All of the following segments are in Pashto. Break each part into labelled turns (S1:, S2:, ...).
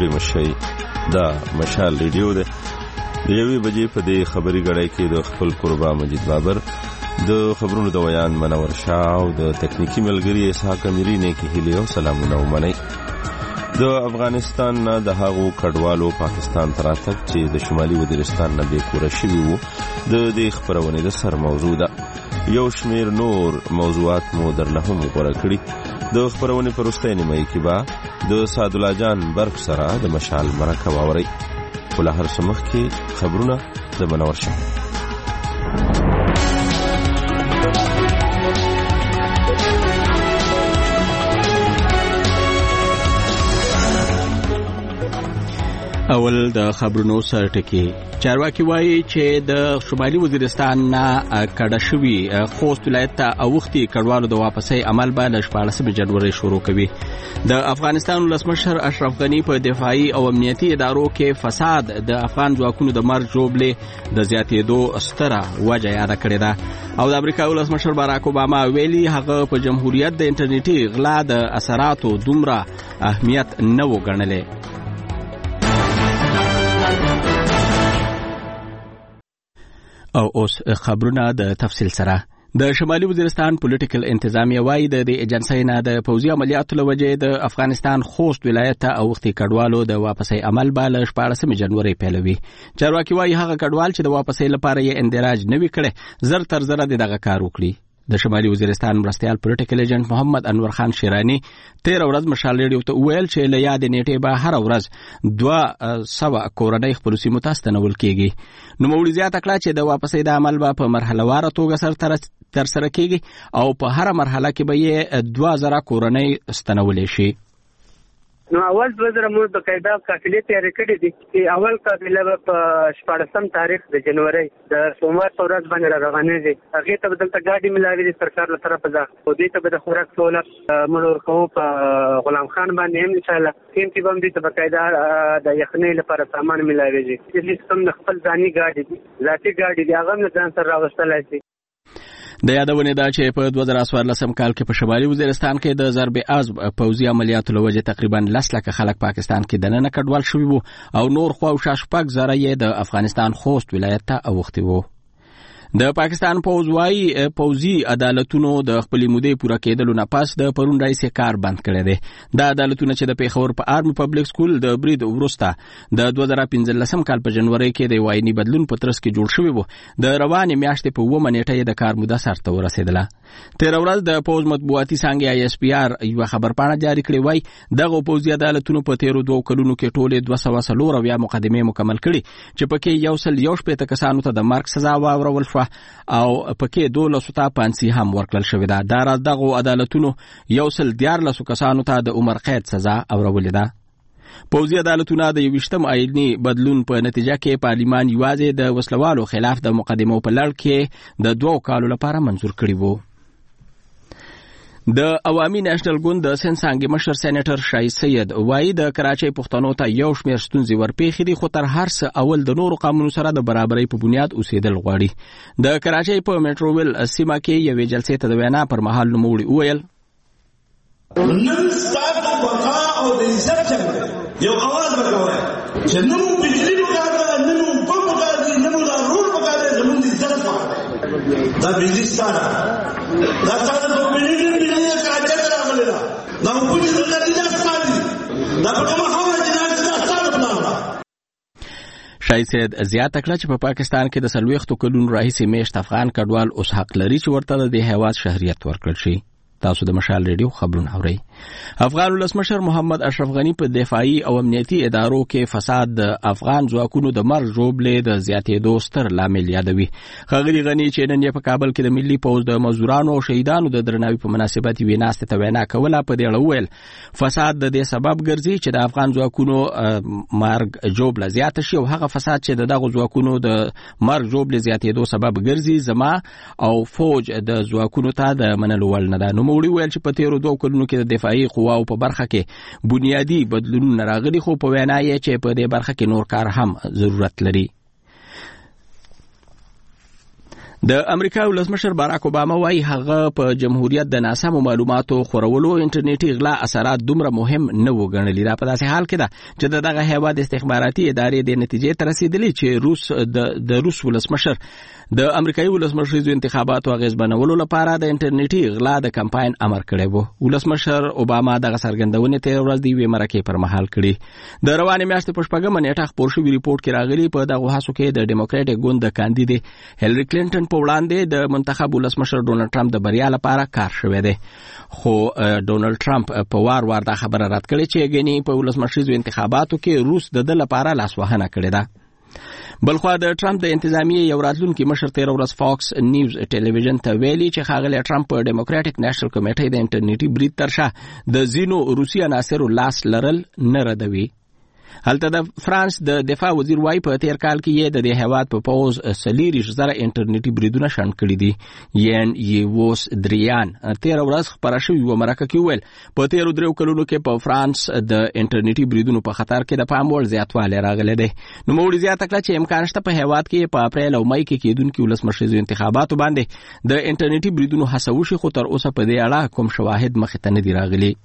S1: ستړي مشي دا مشال ریډیو ده. د 1 بجې په دې خبري غړای کې د خپل قربا مجید بابر د خبرونو د ویان منور شاه او د تکنیکی ملګری اسحاق امیری نه کې هیله او سلامونه ومني. د افغانستان نه د هغو کډوالو پاکستان تراتک چې د شمالي وزیرستان نه به کور شوی وو د دې خبرونه د سر موضوع ده. یو شمیر نور موضوعات مو درله هم غوړه کړی. د خبرونه پرسته نیمه کې با د سعد الله جان برق سره د مشال مرکه واوري. ول هر سمخ کې خبرونه د منور شاه.
S2: اول د خبرونو سر ټکی. چارواکي وایي چې د شمالي وزیرستان نه کډه شوی خوست ولایت ته اوختي کډوالو د واپسۍ عمل به له 14 جنوري شروع کوي. د افغانستان ولسمشر اشرف غنی په دفاعي او امنیتي ادارو کې فساد د افغان ځواکونو د مرګ جوړلې د زیاتېدو ستره وجه یاد کړې ده او د امریکا ولسمشر باراک اوباما ویلي هغه په جمهوریت د انټرنیټي غلا د اثراتو دومره اهمیت نه وګڼلې. او اوس خبرونه د تفصیل سره. د شمالي وزیرستان پولیټیکل انتظامیه وایي د ایجنسی نه د پوځي عملیاتو لوجې د افغانستان خوست ولایت ته اوختي کډوالو د واپسۍ عمل به له 14 جنوري پیلوي. چارواکي وایي هغه کډوال چې د واپسۍ لپاره یې اندراج نه وي کړی زر تر زره دغه کار وکړي. د شمالي وزیرستان مرستیال پولیټیکل ایجنټ محمد انور خان شیرانی 13 ورځ مشال ریډیو ته ویل چې له یاد نیټې به هر ورځ 200 کورنۍ خپل سیمو ته ستنول کیږي. نو موږ زیاته کړه چې د واپسۍ د عمل به په مرحله واره توګه تر سره کیږي او په هر مرحله کې به یې 2000 کورنۍ ستنولې شي.
S3: نو اول 2000 موږ د قاعده قافلې تیار کړې دي چې اول قافله په 14 تاریخ د جنوري د سوموار ورځ باندې روانېږي. هغه ته بدلته ګاډي ملاوي دي سرکار له طرفه ده او دې ته به د خوراک سہولت منور کوو په غلام خان باندې هم ان شاء الله تیم کې باندې ته بقاعده د یخنۍ لپاره سامان ملاويږي. چې کوم خپل ځاني ګاډي دي ذاتي ګاډي دي هغه نه ځان سره راوستلای شي.
S2: د یادونه ده چې په 2014 کال کې په شمالي وزیرستان کې د ضرب عزم پوځي عملیاتو لوجه تقریبا 10 لک خلک پاکستان کې دننه کډوال شوي وو او نور خو او شاشپک زره یې د افغانستان خوست ولایت ته اوختي وو. د پاکستان پوځ وايي پوځي عدالتونو د خپل مودې پوره کېدلو نه پس د پرون رئیس کار بند کړی دی. د عدالتونو چې د پیښور په آرمي پبلک سکول د برید وروسته د 2015 کال په جنوري کې د وایني بدلون په ترڅ کې جوړ شوی وو د روانې میاشتې په 9 نیټه د کار موده سرته ورسېدله. 13 ورځ د پوځ مطبوعاتي څانګې ISPR یو خبرپاڼه جاری کړې وای دغه پوځي عدالتونو په 13 کلونو کې ټوله 240 مقدمې مکمل کړي چې پکې 160 کسانو ته د مرګ سزا واورول شو او پکې 12 ته پانسي هم ورکړل شوې ده. دا راز دغه عدالتونو 114 کسانو ته د عمر قید سزا اورولې ده. پوځي عدالتونه د 20م آئینی بدلون په نتیجه کې پارلیمان یوازې د وسلوالو خلاف د مقدمو په لړ کې د 2 کالو لپاره منظور کړی وو. د عوامي نېشنل ګوند د سنسانګي مشر سېنیټر شای سید وایي د کراچۍ پښتنو ته یو شمېر ستونزې ورپېښې دي خو تر هر څه اول د نورو قانونو سره د برابرۍ په بنیاد اوسېدل غواړي. د کراچۍ په میټروویل سیمه کې یوې جلسې ته د وینا پر مهال نوموړي وویل
S4: نن ستاسو بقا او د عزت څنګه یو اواز وکړئ چې نو بجلی وکړه نو په وکړه نو دا رول وکړه زموږ د عزت وکړه دا بجلی ستاره دا تاسو په بجلی
S2: شای سید زیاته کړه چې په پاکستان کې د 40 کلونو راهیسې میشت افغان کډوال اوس حق لري چې ورته د هیواد شهریت ورکړل شي. تاسو د مشال ریډیو خبرونه اورئ. افغان ولسمشر محمد اشرف غنی په دفاعي او امنیتي ادارو کې فساد د افغان ځواکونو د مرګ ژوبلې د زیاتېدو ستر لامل یادوي. ښاغلي غنی چې نن په کابل کې د ملي پوځ د مزدورانو او شهیدانو د درناوي په مناسبت یې ناستې ته وینا کوله په دې اړه وویل فساد د دې سبب ګرځي چې د افغان ځواکونو مرګ ژوبله زیاته شي او هغه فساد چې دغه ځواکونو د مرګ ژوبلې زیاتېدو سبب ګرځي زما او فوج د ځواکونو ته د منلو وړ نه ده. نوموړي ویل چې په 13 کلونو کې د دفاعي قواو په برخه کې بنیادی بدلونونه راغلي خو په وینا یې چې په دې برخه کې نور کار هم ضرورت لري. د امریکا ولسمشر باراک اوباما وايي هغه په جمهوریت د ناسمو معلوماتو خورولو انټرنیټي غلا اثرات دومره مهم نه وګڼلي. دا په داسې حال کې ده چې دغه هیواد استخباراتي ادارې د نتیجې ته رسیدلې چې د روس ولسمشر د امریکایي ولسمشریزو انتخاباتو اغیز بنولو لپاره د انټرنیټي غلا د کمپاین امر کړی وو. ولسمشر اوباما دغه څرګندونې تیر ورځ د یوې مرکې پر مهال کړي. د روانې میاشتې په شپږمه نیټه خپور شوي ریپورت کې راغلي په دغه هڅو کې د ډیموکراټیک ګوند د کاندید هیلری کلینټن په وړاندې د منتخب ولسمشر ډونالد ټرمپ د بریا لپاره کار شوی دی. خو ډونالد ټرمپ په وار دا خبره رد کړې چې ګنې په ولسمشریزو انتخاباتو کې روس د لپاره لاسوهنه کړې ده. بلخوا د ټرمپ د انتظامیې یو راتلونکي مشر تیر ورځ فاکس نیوز ټلویزیون ته ویلي چې ښاغلی ټرمپ په ډیموکراټیک نېشنل کمیټې د انټرنیټي برید تر شا د ځینو روسي عناصرو لاس لرل نه ردوي. هلته د فرانس د دفاع وزیر وايي په تیر کال کې یې د دې هیواد په پوز 40,000 انټرنیټي بریدونه شنډ کړي دي. یوس دریان تیر ورځ خبره شوې و مرکه کې ویل په تیر 3 کلونو کې په فرانس د انټرنیټي بریدونو په خطر کې د پام وړ زیاتوالی راغلی دی. نو موږ زیاته کړه چې امکان شته په هیواد کې په اپریل او مئی کې کېدونکي ولسمشریزو انتخاباتو باندې د انټرنیټي بریدونو هڅه وشي، خو تر اوسه په دې اړه کوم شواهد مخې ته نه دي راغلي.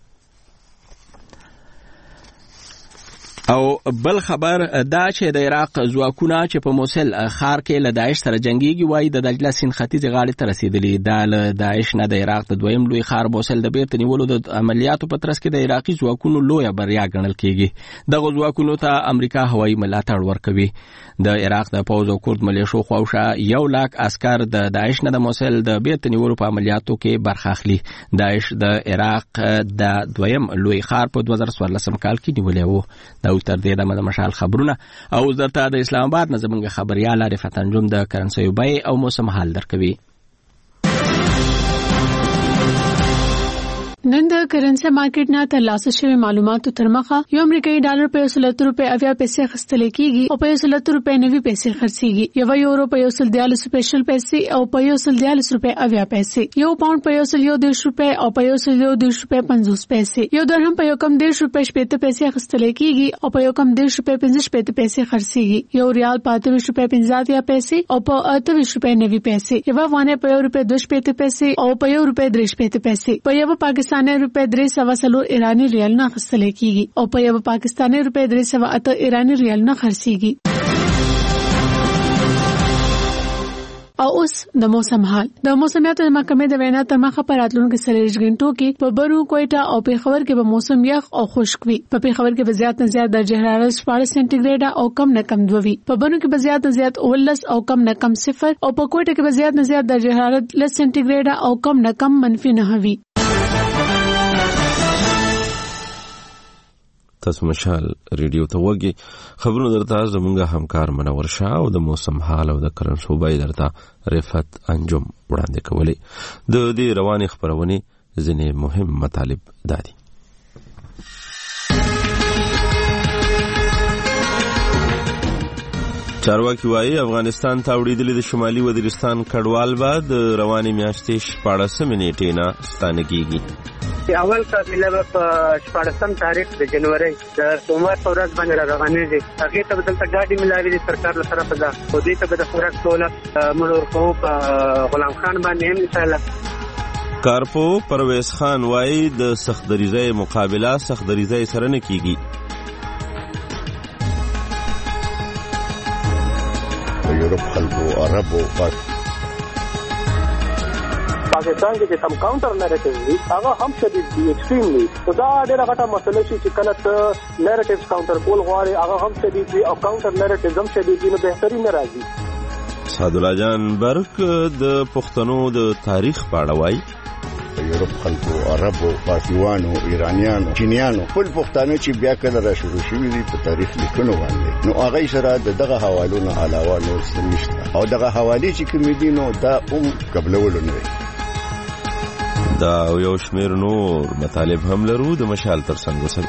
S2: او بل خبر دا چې د عراق ځواکونه چې په موصل ښار کې له داعش سره جنگيږي وايي د دجله سیند ختیځې غاړې ته رسیدلي. دا له داعش نه د عراق د دویم لوی ښار موصل د بیرته نیولو د عملیاتو په ترڅ کې د عراقي ځواکونو لویه بریا ګڼل کېږي. دغه ځواکونو ته امریکا هوایي ملاتړ ورکوي. د عراق د پوځ او کورد ملیشو خواوشا 100,000 عسكر د داعش نه د موصل د بیرته نیولو په عملیاتو کې برخه اخلي. داعش د عراق د دویم لوی ښار په 2014 کال کې نیولې وو. تر دې د مشال خبرونه او درته د اسلام آباد نه زمونږ خبريال عارف انجم د کرنسي بای او موسم حال درکوي.
S5: نن د کرنسي مارکیټ نه ترلاسه شوی معلوماتو تر مخه یو امریکایي ډالر په 170 روپے 80 پیسې خرڅل کیږي او په 170 روپے 90 پیسې خرڅيږي. یو یورو په 140 سپیشل پیسې او په 140 روپے 80 پیسې. یو پاوند په 110 روپے او په 110 روپے 50 پیسې. یو درهم په 110 روپے 70 پیسې خرڅل کیږي او په 110 روپے 50 پیسې خرڅيږي. یو ریال په 28 روپے 50 پیسې او په 28 روپے 90 پیسې. یو افغانۍ په 1 روپے 2 پیسې او په 1 روپے 3 پیسې. په یو پاکستاني روپے 300 ایرانی ریال نه خرڅل کیږي او په یو پاکستاني روپے 308 ایرانی ریال نه خرڅيږي. او اوس د موسم حال. د موسمیاتو محکمې د وینا تر مخه پر راتلونکو 40 غنټو کې په برو کوټا او پیښور کې به موسم یخ او خشک وي. په پیښور کې به زیات نه زیات درجه حرارت 14 سانتي ګریډ او کم نه کم 2 وي. په برو کې به زیات نه زیات 19 او کم نه کم 0 او په کوټا کې به زیات نه زیات درجه حرارت 10 سانتي ګریډ او کم نه کم -9 وي.
S1: تاسو مشال ریډیو ته وګي خبرونه درته زمونږه همکار منور شاه او د موسم حال او د کرن صوبای درته رفعت انجم وړاندې کولې. د دې رواني خبرونه ځینې مهم مطالب دادي. چارواکي وايي افغانستان ته وړېدلې د شمالي وزیرستان کډوال به د رواني میاشتې 14 نیټې نه ستانه کیږي.
S3: اول قافله په 14 تاریخ د جنوري د سوموار ورځ باندې روانېږي. هغه ته بدلته ګاډي ملاوي د سرکار له طرفه ده او دې ته د خوراک دولت ملور کو په غلام خان باندې هم مثال
S1: کارپو پرویز خان وايي د سختدریزۍ مقابله سختدریزۍ سره نه کیږي.
S6: یورپ خلکو عربو
S7: پاکستان کې کوم کاونټر نریټیو دي هغه هم شدید دي ایکستریملی. دا ډېره غټه مسله چې کله ته نریټیوز کاونټر کول غواړي هغه هم شدید دي او کاونټر نریټیوز هم شدید دي، نو بهتري نه راځي.
S1: سعدالله جان برک د پښتنو د تاریخ په اړه وایي
S6: یورپ خلکو عربو پارسیوانو ایرانیانو چینیانو ټول پښتانه چې بیا کله را شروع شوي دي په تاریخ لیکنو باندې، نو هغه سره دغه حوالو نه علاوه نور څه نشته او دغه حواله چې کوم دي نو دا قبلولو نه
S1: دا یو شمیر نور مطالب هم لرو د مشال تر څنګ وسل.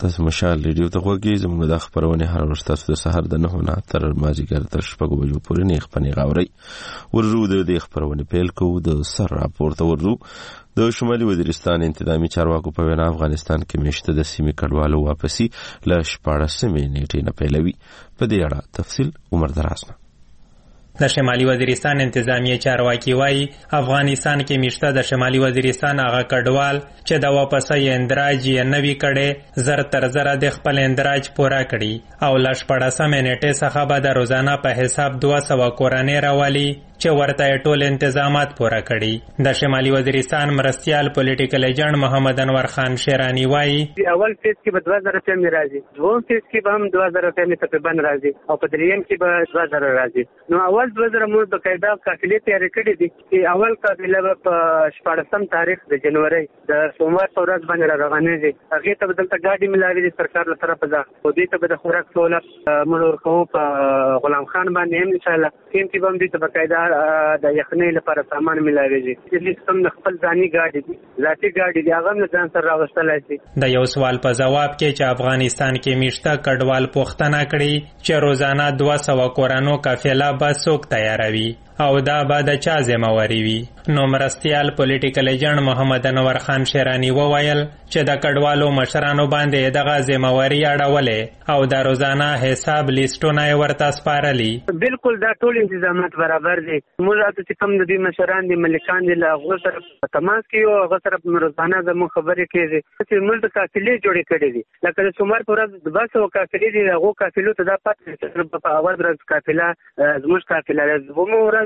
S1: تاسو مشال ریډیو ته غوږی زموږ د خبرونه هر ورځ تاسو د سحر د 9 نه تر مازیګر تر 6 بجو پورې نه خپنی غاوري ورزو د خبرونه پیل کو د سر راپورته ورزو د شمالي وزیرستان انتظامی چارواکو په وینا افغانستان کې مشته د سیمې کډوالو واپسی ل 14 نیټې نه پیلوي په دې اړه تفصیل عمر دراسنه
S8: د شمالي وزیرستان انتظامی چارواکي وایي افغانستان کې مشته د شمالي وزیرستان هغه کډوال چې د واپسۍ اندراج یې نوي کړي زر تر زره د خپل اندراج پوره کړي او ل 14 نیټې څخه به د روزانه په حساب 200 کورنۍ راولي چې ورته ټول انتظامات پوره کړي. د شمالي وزیرستان مرستیال پولیټیکل ایجنټ محمد انور خان شیرانی وایي
S3: اول فیز کې به 2000 روپۍ راځي، دویم فیز کې به هم 2000 روپۍ تقریبا راځي او په دریم کې به 2000 راځي. نو اول 2000 موږ د قاعده قافلې تیار کړې دي چې اول قافله په 14 تاریخ د جنوري د سوموار ورځ باندې روانېږي. هغه ته بدلته گاډي ملاوي دي سرکار له طرفه ده او دې ته به د خوراک سہولت مړور کوو په غلام خان باندې ان شاء الله کیم کې به دې ته بقاعده د یخنۍ لپاره سامان ملاويږي. چې کوم خپل ځاني گاډي دي ذاتي گاډي دي هغه نه ځان سره راوستلای شي.
S8: د یو سوال په جواب کې چې افغانستان کې مشته کډوال پوښتنه کړې چې روزانه 200 کورانو قافله به څوک تیاروي او دا به د چا ذمہواری وي. نو مرستیال پولیټیکل ایجنټ محمد انور خان شیرانی وویل چې د کډوالو مشرانو باندې دغه ذمہواری اړولې او د روزانه حساب لیستونه ورته سپارلي.
S3: بالکل دا ټول انتظامات برابر دي. موږ ته کوم د دې مشران دي ملکان دي له هغه سره تماس کوي او هغه سره روزانه زموږ خبرې کوي چې موږ د قافلې جوړې کړې دي لکه د سومار پر ورځ 200 قافلې دي هغه قافلو ته دا پاتې په اول ورځ قافله زموږ قافله زموږ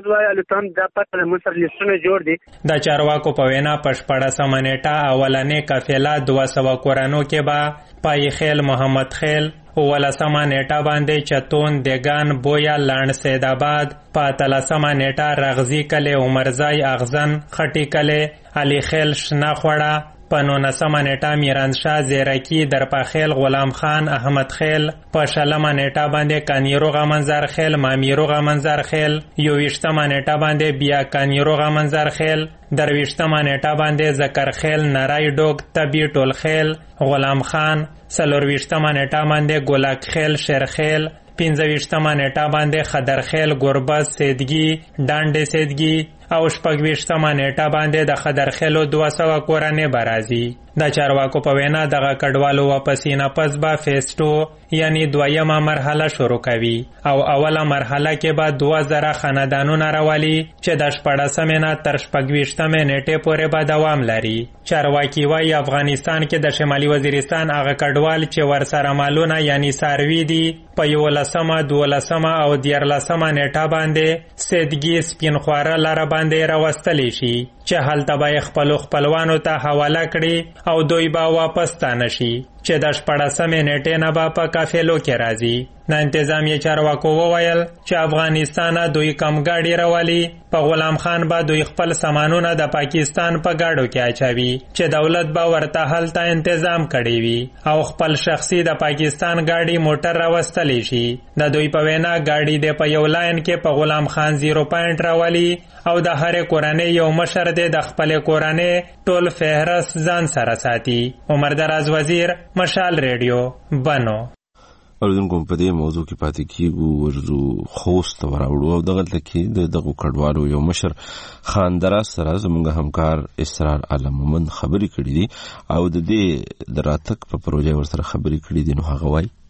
S8: د چارواکو په وینا په 14 نیټه اولنې قافله 200 کورانو کې به پای خیل محمد خیل ولسمه نیټه باندې چتون دګان بویا لاند سید آباد په 13 نیټه رغزی کله عمرزای اغزن خټی کله علی خیل شناخوړه په 19 نیټه میراندشاه زیرکی درپاخیل غلام خان احمد خیل په 16 نیټه باندې کانیروغه منظر خیل مامیروغه منظر خیل 21 نیټه باندې بیا کانیروغه منظر خیل 23 نیټه باندې زکر خیل نارای ډوک تبی ټول خیل غلام خان 24 نیټه باندې ګولاک خیل شیر خیل 25 نیټه باندې خدر خیل گربز سیدگی ډانډ سیدگی او 26 نیټه باندې د خدر خیلو 200 کورنۍ برازي. د چارواکو په وینا دغه کډوالو واپسی نه پس به فیز 2 یعنی دویمه مرحله شروع کوي او اوله مرحله کې به 2000 خاندانونه راولي چې د 14 نه تر 26 نیټې پورې به دوام لري. چارواکي وايي افغانستان کې د شمالي وزیرستان هغه کډوال چې ورسره مالونه یعنی ساروي دي په 11 12 او 14 نیټه باندې سیدګي سپین خواره لاره باندې راوستلی شي چې هلته به خپلوانو ته حواله کړي او دوی به واپس تانه شي چې د 14 نیټې نه به په قافلو کې راځي. د انتظامی چارواکو وویل چې افغانستان دوی کم گاډي راولي په غلام خان به دوی خپل سامانونه د پاکستان په گاډو کې اچوي چې دولت به ورته هلته تنظیم کړي وي او خپل شخصي د پاکستان گاډي موټر راوستلی شي. د دوی په وینا گاډي د په یو لاین کې په غلام خان 0 پوینټ راولي او د هر کورنۍ یو مشر د خپل کورنۍ ټول فهرست ځان سره ساتي. عمر دراز وزیر مشال ریډیو بنو.
S1: اوردونکو په دې موضوع کې پاتې کیږو ورزو خوست وراوړو او دغه کې دغه کډوالو یو مشر خان دراز سره زموږ همکار اسرار عالم مومن خبرې کړې دي او د دې دراتک په پروژه ورسره خبرې کړې دي. نو هغه وایي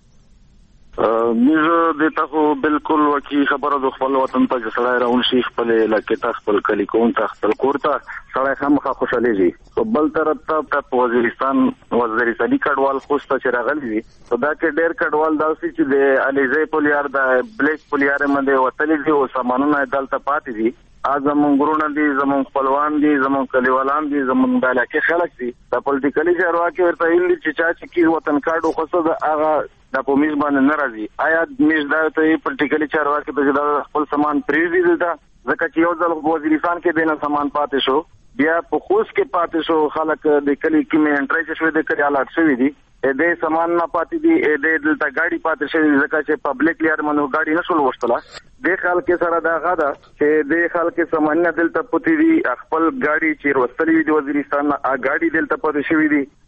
S9: موږ د تاسو بالکل وکی خبره د خپل وطن ته سړی راون شي خپل لکه تاسو خپل کلی کوم ته خپل کورته سړی خامخا خوشاله شي. بل طرف ته وزیرستان وزیرستاني کډوال خوسته چې راغلي دي دا کې ډېر کډوال داسې چې د الیزې پولیار د بلیک پولیار باندې وتلي دي او سامانونه دلته پاتې دي. زمون ګرونه دي زمون خپلوان دي زمون کلیوالان دي زمون د علاقې خلک دي. د پولیټیکلي چارواکي ورته ویلي چې چا چې کی وطن کارډ خو د هغه د پومیز باندې ناراضي آیا میز دا ته پولیټیکلي چارواکي ته خپل سامان پریږدي دلته ځکه چې یو ځل وزیرستان کې دینه سامان پاتې شو بیا په خوست کې پاتې شو خلک د کلی کې انټری شوی د کلی حالات شوی دي دې سامان نه پاتې دي دې دلته گاډي پاتې شوی ځکه چې پبلک لیر منو گاډي نشول وشتله د خلک سره دا غدا چې د خلک سامان نه دلته پاتې دي خپل گاډي چې وستلې د وزیرستان نه گاډي دلته پاتې شوی دي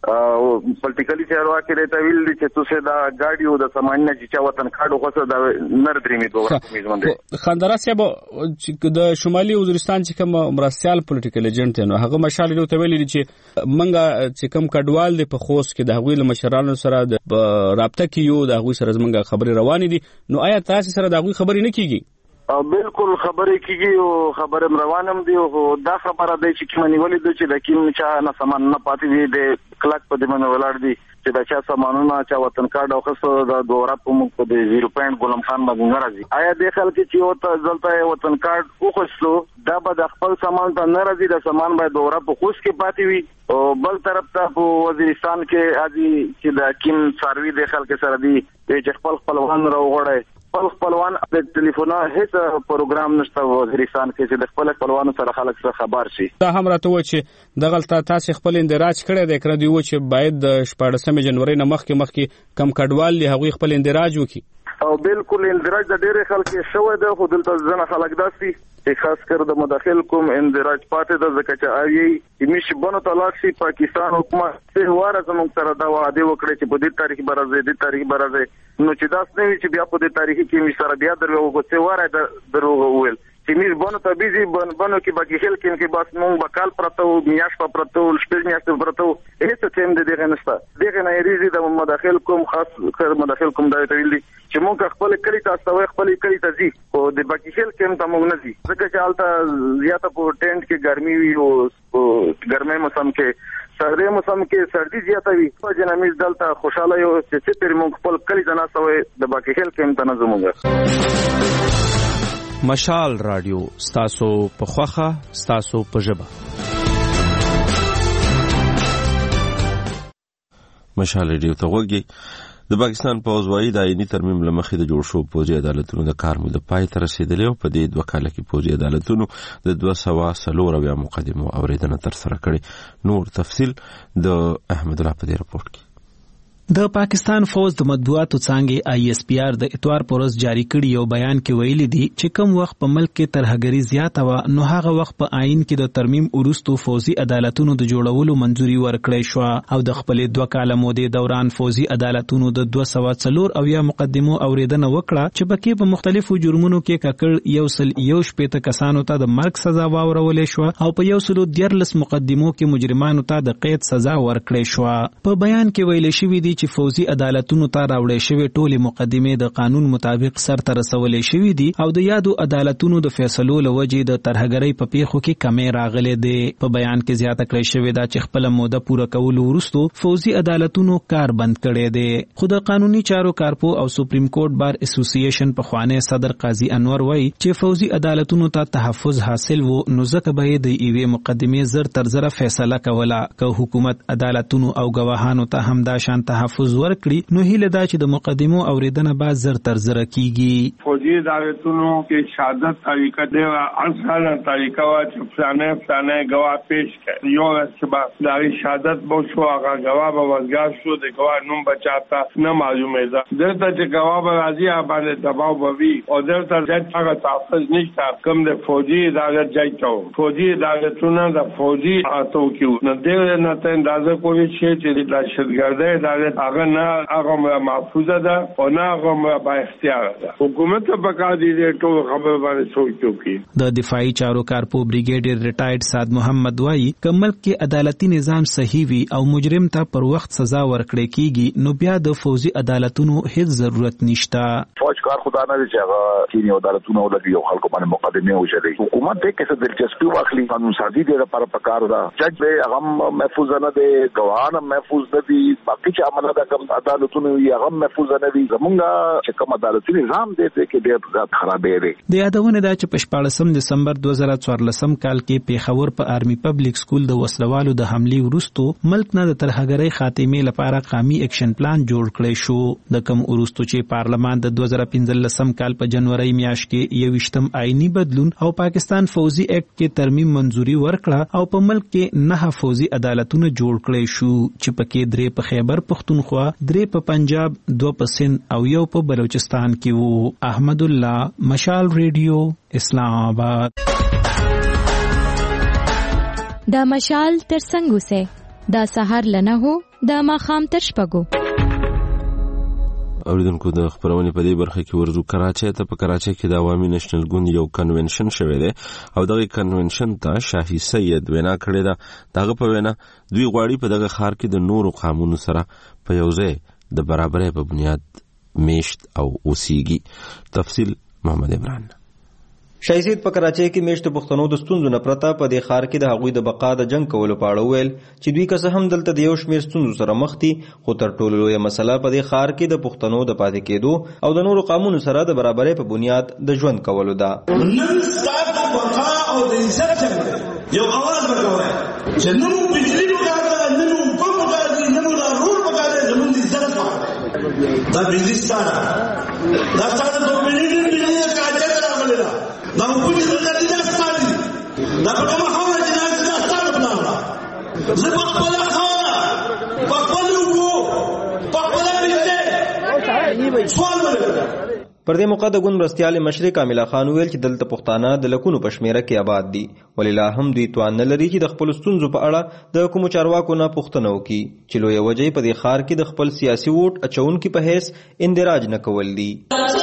S9: پولیټیکلی چارواکي ته ویل دي چې تاسو دا ګاډي او د سامانه چې وطن کارو خاصه د نردري دوه میزوندې
S10: خندرا صاحب چې د شمالي وزیرستان چې کوم مرستيال پولیټیکل ایجنټ نو هغه مشال له تویل دي چې منګه چې کوم کډوال دي په خوست کې د هغوی له مشرانو سره د رابطه کیو د هغوی سره زمونږه خبري روانې دي نو آیا تاسو سره د هغوی خبري نه کیږي
S9: بالکل خبرې کیږي او خبرم روانم دي او دا خبره دی چې کوم نیولې د چې د کوم چا نه سامان نه پاتې دي د کلک په دې باندې ولاړ دي چې دا چا سامانونه چا وطن کارت او خاصه د دورا په موږ په 0 غلام خان باندې ناراضي آیا د خلک چې او ځلته وطن کارت او خصلو دا به د خپل سامان ته ناراضي د سامان به دورا په خوش کې پاتې وي او بل طرف ته په وزیرستان کې اځي چې د کیم سروي د خلک سره دي چې خپلوان راوغړي خپلوان د ټلیفون هیڅ پروګرام نشته وزیرستان کې چې د خپل خپلوانو سره خلک سره خبر شي
S10: دا هم راته و چې دغلت تاسو خپل اندراج کړی د کړه دی و چې باید د 14 جنوري نه مخکې کم کډوال له هغوی خپل اندراج وکړي
S9: او بالکل اندراج د ډېر خلک شوی دی خو دلته ځنه خلک داسي چې خاص کر د مداخل کوم اندراج پاتې د ځکه چې آی میش بنو طلاق شي پاکستان حکومت څه واره زموږ سره دا وعده وکړي چې په دې تاریخ برازه دې تاریخ برازه نو چې داس نه وي چې بیا په دې تاریخ کې می سره بیا درو څه واره دروغ ویل چې میش بنو ته بيزي بنو کې باقي خل کې بس مونږ بکال پرته او میاش په پرته او شپږ میاشت پرته هیڅ ټیم دې نشته دغه نه ریزي د مداخل کوم خاص کر مداخل کوم دا ویل چې مونږ خپل کلی تاسو خپل کلی ته ځي او د باقي خل کې ته مونږ نه ځي ځکه چې حالت زیاته په ټینټ کې ګرمي وي او ګرمي موسم کې سردی موسم کې سردی زیاته وي په جنمیز دلته خوشاله یو چې تیر مونږ خپل کلی ته نه سوې د باقي خل کې ته نه زموږ
S10: مشال رادیو ستاسو په خوخه ستاسو په ژبه
S1: مشال رادیو ته وګورئ د پاکستان پوز وايي د آئینی ترمیم لمخې د جوړ شو پوځي عدالتونو د کار مده پای ته رسیدلی او په دې 2 کال کې پوځي عدالتونو د 240 مقدمو اوریدنه تر سره کړې نور تفصیل د احمد الله په دې رپورت کې
S11: د پاکستان فوج د مطبوعاتو څانګې ISPR د اتوار پورز جاری کړي یو بیان کې ویلي دي چې کوم وخت په ملک کې ترهګری زیاته و نو هغه وخت په آئین کې د ترمیم وروسته فوجي عدالتونو د جوړولو منځوري ورکړې شو او د خپل 2 کال مودې دوران فوجي عدالتونو د 240 مقدمو اوریدنه وکړه چې پکې په مختلفو جرمونو کې ککړ 111 کسانو ته د مرګ سزا واورولې شو او په 114 مقدمو کې مجرمانو ته د قید سزا ورکړې شو په بیان کې ویل شوی دی چې فوجي عدالتونو ته راوړې شوی ټولي مقدمې د قانون مطابق سرته رسولې شوی دي او د یادو عدالتونو د فیصلو لوجې د ترهګرۍ په پیښو کې کمې راغلې دي په بیان کې زیاته کړی شوی دا چې خپل موده پوره کولو وروسته فوجي عدالتونو کار بند کړي دي خو د قانوني چارو کارپو او سپریم کورټ بار اسوسییشن په خوانه صدر قاضي انور وای چې فوجي عدالتونو ته تحفظ حاصل وو نو ځکه به د ایوي مقدمې زر تر زر فیصله کوله که حکومت عدالتونو او گواهانو ته همدا شان تحفظ ورکړي نو هیله دا چې د مقدمو اوریدنه بعد زر تر زر کیږي
S12: فوجي عدالتونو کې شهادت طریقه دی اصل طریقه وا چې فلانه گواه پیش کړي یو چې دا شهادت بو شو هغه گواه به وزګار شو د گواه نوم بچاتا نه معلومه ده دلته چې گواه به راځي باندې دباو بوي او دلته چې هغه تحفظ نشته کوم د فوجي عدالت ځای ته فوجي عدالتونه د فوجي اتو کیو نه دغه نه ته اندازه کوي چې د دهشتګردۍ عدالت هغه نه هغه محفوظه ده او نه هغه با اختیار ده حکومت په کار دي ټول خبر باندې سوچ وکړي
S11: د دفاعي چارو کارپو بریګیډیر ریټایرډ سعد محمد وایي چې ملک کې عدالتي نظام صحیح وي او مجرم ته پر وخت سزا ورکړي کیږي نو بیا د فوجي عدالتونو هیڅ ضرورت نشته
S9: فوج کار خدای نه چې هغه کینی عدالتونو ولګي او خلکو باندې مقدمه وشي حکومت دې کې څه دلچسپي واخلي قانون سازي دې لپاره پکار ده جج به هغه محفوظ نه دي ګواهان محفوظ نه دي باقي چې عمله ده کوم عدالتونو یې هغه محفوظ نه دي زمونږ چې کوم عدالتي نظام دی کې ډېر خرابې دی
S11: د یادونه ده چې په 14 دسمبر 2014 کال کې پیښور په آرمي پبلک سکول د وسلوالو د حملې وروسته ملک نه د ترهګرۍ خاتمې لپاره قومي اکشن پلان جوړ کړی شو د کوم وروسته چې پارلمان د 2015 کال په جنوري میاشت کې 21م آئینی بدلون او پاکستان فوجي ایکټ کې ترمیم منځوري ورکړه او په ملک کې 9 فوجي عدالتونه جوړ کړی شو چې پکې 3 په خیبر پختونخوا 3 په پنجاب 2 په سند او 1 په بلوچستان کې وو احمد الله مشال ریډیو اسلام آباد
S13: دا مشال ترڅنګ اوسه د سحر لنه هو د ماخام تر شپږو.
S1: اوریدونکو د خبرونې په دې برخه کې ورزو کراچۍ ته. په کراچۍ کې د عوامي نېشنل ګوند یو کنونشن شوی دی او دغه کنونشن ته شاهي سید وینا کړې ده. دغه په وینا دوی غواړي په دغه ښار کې د نورو قانونو سره په یو ځای د برابرۍ په بنیاد میشت او اوسیږي. تفصیل محمد عمران.
S14: شاهي سید په کراچۍ کې میشت پښتنو د ستونزو نه پرته په دې ښار کې د هغوی د بقا د جنگ کولو په اړه ویل چې دوی که هم دلته د یو شمېر ستونزو سره مخ دي، خو تر ټولو لویه مسله په دې ښار کې د پښتنو د پاتې کېدو او د نورو قومونو سره د برابرۍ په بنیاد د ژوند کولو ده.
S4: نن ستاسو بقا او د عزت څنګه یو आवाज وکوي چې نو بجلی وکړه، نو په وکړه، نو د رول وکړه، زموږ د عزت وکړه. دا بجلی ستاره دا ستاره په ملي بجلی کاجه راغله دا په دې ځای کې ستاره دا په کومه حواله چې دا ستاره بناوه زه په خپل خاله په خپل وګو په خپل بجلی سوال وکړم.
S14: پر دې موقع د ګوند مرستیال مشر کامله خان ویل چې دلته پښتانه د لکونو په شمیره کې آباد دي، ولې لا هم دوی توان نه لري چې د خپل ستونزو په اړه د کومو چارواکو نه پوښتنه وکړي چې لویه وجه په دې ښار کې د خپل سیاسي ووټ اچونکي په حیث اندراج نه کول دي.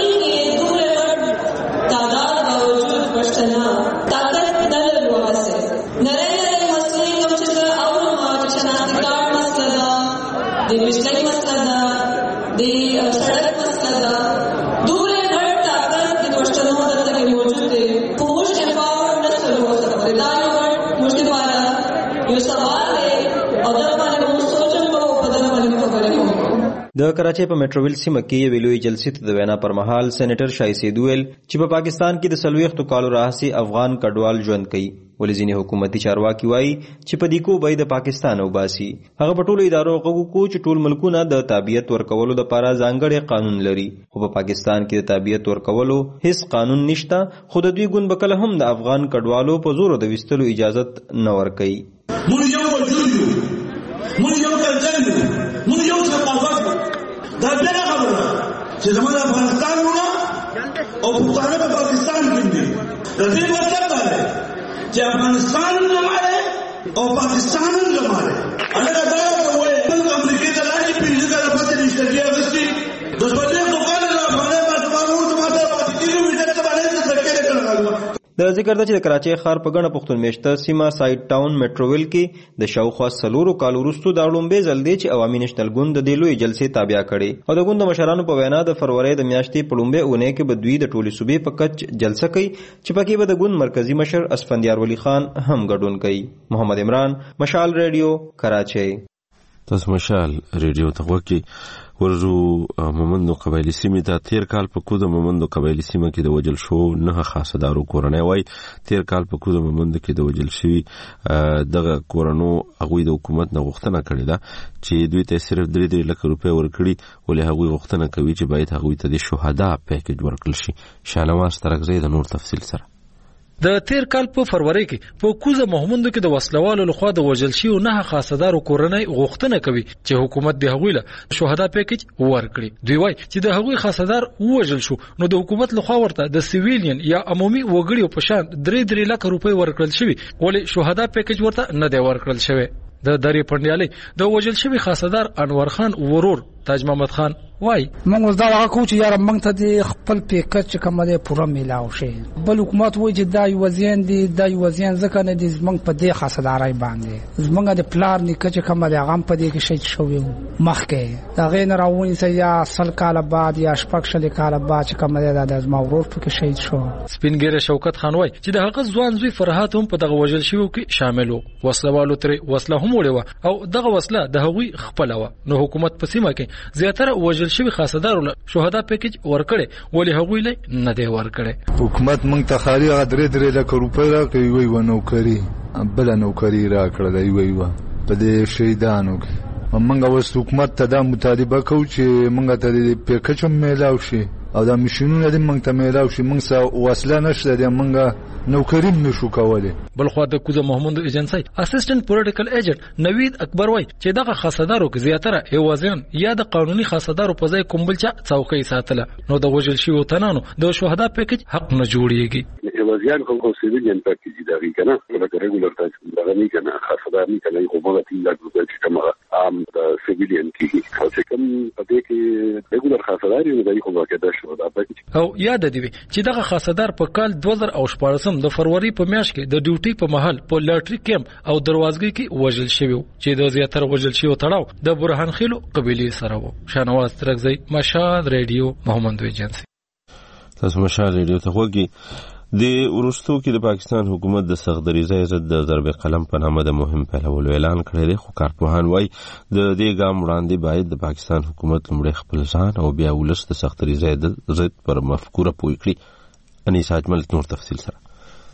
S14: د کراچۍ په میټروویل سیمه کې یوې لویې جلسې ته د وینا پر مهال سېنیټر شاهي سید ویل چې په پاکستان کې د 40 کالو راهیسې افغان کډوال ژوند کوي، ولې ځینې حکومتي چارواکي وایي چې په دې کو به د پاکستان وباسي. هغه په ټولو ادارو غوږ کو چې ټول ملکونه د تابعیت ورکولو لپاره ځانګړی قانون لري، خو په پاکستان کې د تابعیت ورکولو هیڅ قانون نشته، خو د دوی ګوند به کله هم د افغان کډوالو په زور د وستلو اجازت نه ورکوي.
S4: موږ یو وجود یو، موږ یو کلچر یو، موږ یو ثقافت یو. دا بیا خبره چې زموږ افغانستان ونه او پښتانه په پاکستان کې دي. د دې مطلب دا دی چې افغانستان نه ماره او پاکستان نه ماره. هغه دا وایي چې امریکا ته راځي پیژنه د پاتې نشته دی غوښتي د څه په کار نه افغانستان باندې ماته پاتې کیږي چې څه باندې څه کېږي.
S14: د ذکر ده چې د کراچۍ ښار په ګڼه پښتون میشته سیمه سایډ ټاون میټروویل کې د شاوخوا 4 کالو وروسته دا لومړی ځل دی چې عوامي نېشنل ګوند د دې لویې جلسې تابع کړي او د ګوند د مشرانو په وینا د فروری د میاشتې په لومړۍ اونۍ کې به دوی د ټولې صوبې په کچ جلسه کوي چې پکې به د ګوند مرکزی مشر اسفندیار ولی خان هم ګډون کوي. محمد عمران، مشال ریډیو، کراچۍ.
S1: تاسو مشال ریډیو ته وګورئ. ورزو مومندو قبایلی سیمې ته تیر کال په کودو مومندو قبایلی سیمه کې د وجل شو 9 خاصدارو کورنۍ وای. تیر کال په کودو مومندو کې د وجل شوی دغه کورنو هغوی د حکومت نه غوښتنه کړې ده چې دوی ته صرف 3 لک روپۍ ورکړي، ولې هغوی غوښتنه کوي چې باید هغوی ته د شهدا پیکیج ورکړل شي. شانواز ترکزی د نور تفصیل سره.
S15: د تیر کال په فروری کې په کوزه محمود کې د وسلوالو لخوا د وجل شي 9 خاصدارو کورنۍ غوښتنه کوي چې حکومت د هغوی له شهدا پیکیج ورکړي. دوی وایي چې د هغوی خاصدار وجل شو نو د حکومت لخوا ورته د سیویلین یا عمومي وګړو په شان 3 لک روپۍ ورکړل شوی، ولې شهدا پیکیج ورته نه دی ورکړل شوی. د دری پندیالي د وجل شوی خاصدار انور خان ورور تاج محمد خان وای
S16: موږ دا واکو چې یار موږ ته د خپل پیکج کومه ده پوره میلاو شي، بل حکومت وایي چې دا وزین دي د وزین ځکه نه دي موږ په دې خاصدارای باندې زمونږ د پلار نیکه چې کومه ده غم په دې کې شهید شوی مخکې دا غین راوونی سي یا سل کال بعد یا شپږ شل کال بعد چې کومه ده د ما ورور په کې شهید شو.
S15: سپینګره شوکت خان وای چې د هغه ځوان زوی فرحات هم په دغه وجل شوی کې شامل وو. وسلوالو تر وسله هم وړه او دغه وسله د هغوی خپل و نو حکومت په سیمه کې زیاتره وجل شوی خاصدارو شهدا پیکیج ورکړي، ولې هغوی له نه دی ورکړي.
S17: حکومت مونږ ته خاري 3 لک روپۍ راکوي، وی و نوکری بل نوکری راکړل وی و په دې شهیدانو کې. مونږ اوس حکومت ته دا مطالبه کوو چې مونږ ته د پیکیج میلاو شي او دا ماشينونه د موږ ته میلاو شي موږ سره وسله نشته د موږ نوکریم نشو کولای.
S15: بلخو د کوزه محمد ایجنسی اسسټنټ پولیټیکل ایجنټ نوید اکبر وای چې دغه خاصدارو کې زیاتره ایوازیان یا د قانوني خاصدارو په ځای کومبلچا څوکۍ ساتله نو د وژل شویو تنانو د شهدا پیکج حق نه جوړیږي.
S18: ایوازیان خو سیویلین پیکج دی کنه لکه ریګولر پیکج دا نه کنه خاصدار نه کنه خو موږ ته لا ګروپ چې کومه عام د سیویلین کې خو چې کوم په دې کې ریګولر خاصدار یو دی خو واکه شهدا پیکج
S15: او یاد دی چې دغه خاصدار په کال 2014 د فروری په میاشت کې د ډیوټي په محل په لاټری کیمپ او دروازګۍ کې وژل شوی چې د زیاتره وژل شوی تړاو د برهان خیلو قبيله سره وو. شانواز ترغزی مشاد ریډیو محمد ایجنسی.
S1: تاسو مشاد ریډیو ته وګورئ. د ورستو کې د پاکستان حکومت د سختدریزۍ ضد د ضرب قلم په نامه د مهم پهلولو اعلان کړی دی خو کارپوهان وایي د دې ګام وړاندې باید د پاکستان حکومت لومړی خپل ځان او بیا ولس د سختدریزۍ ضد پر مفکوره پوه کړي. انیس اجمل نور تفصیل سره.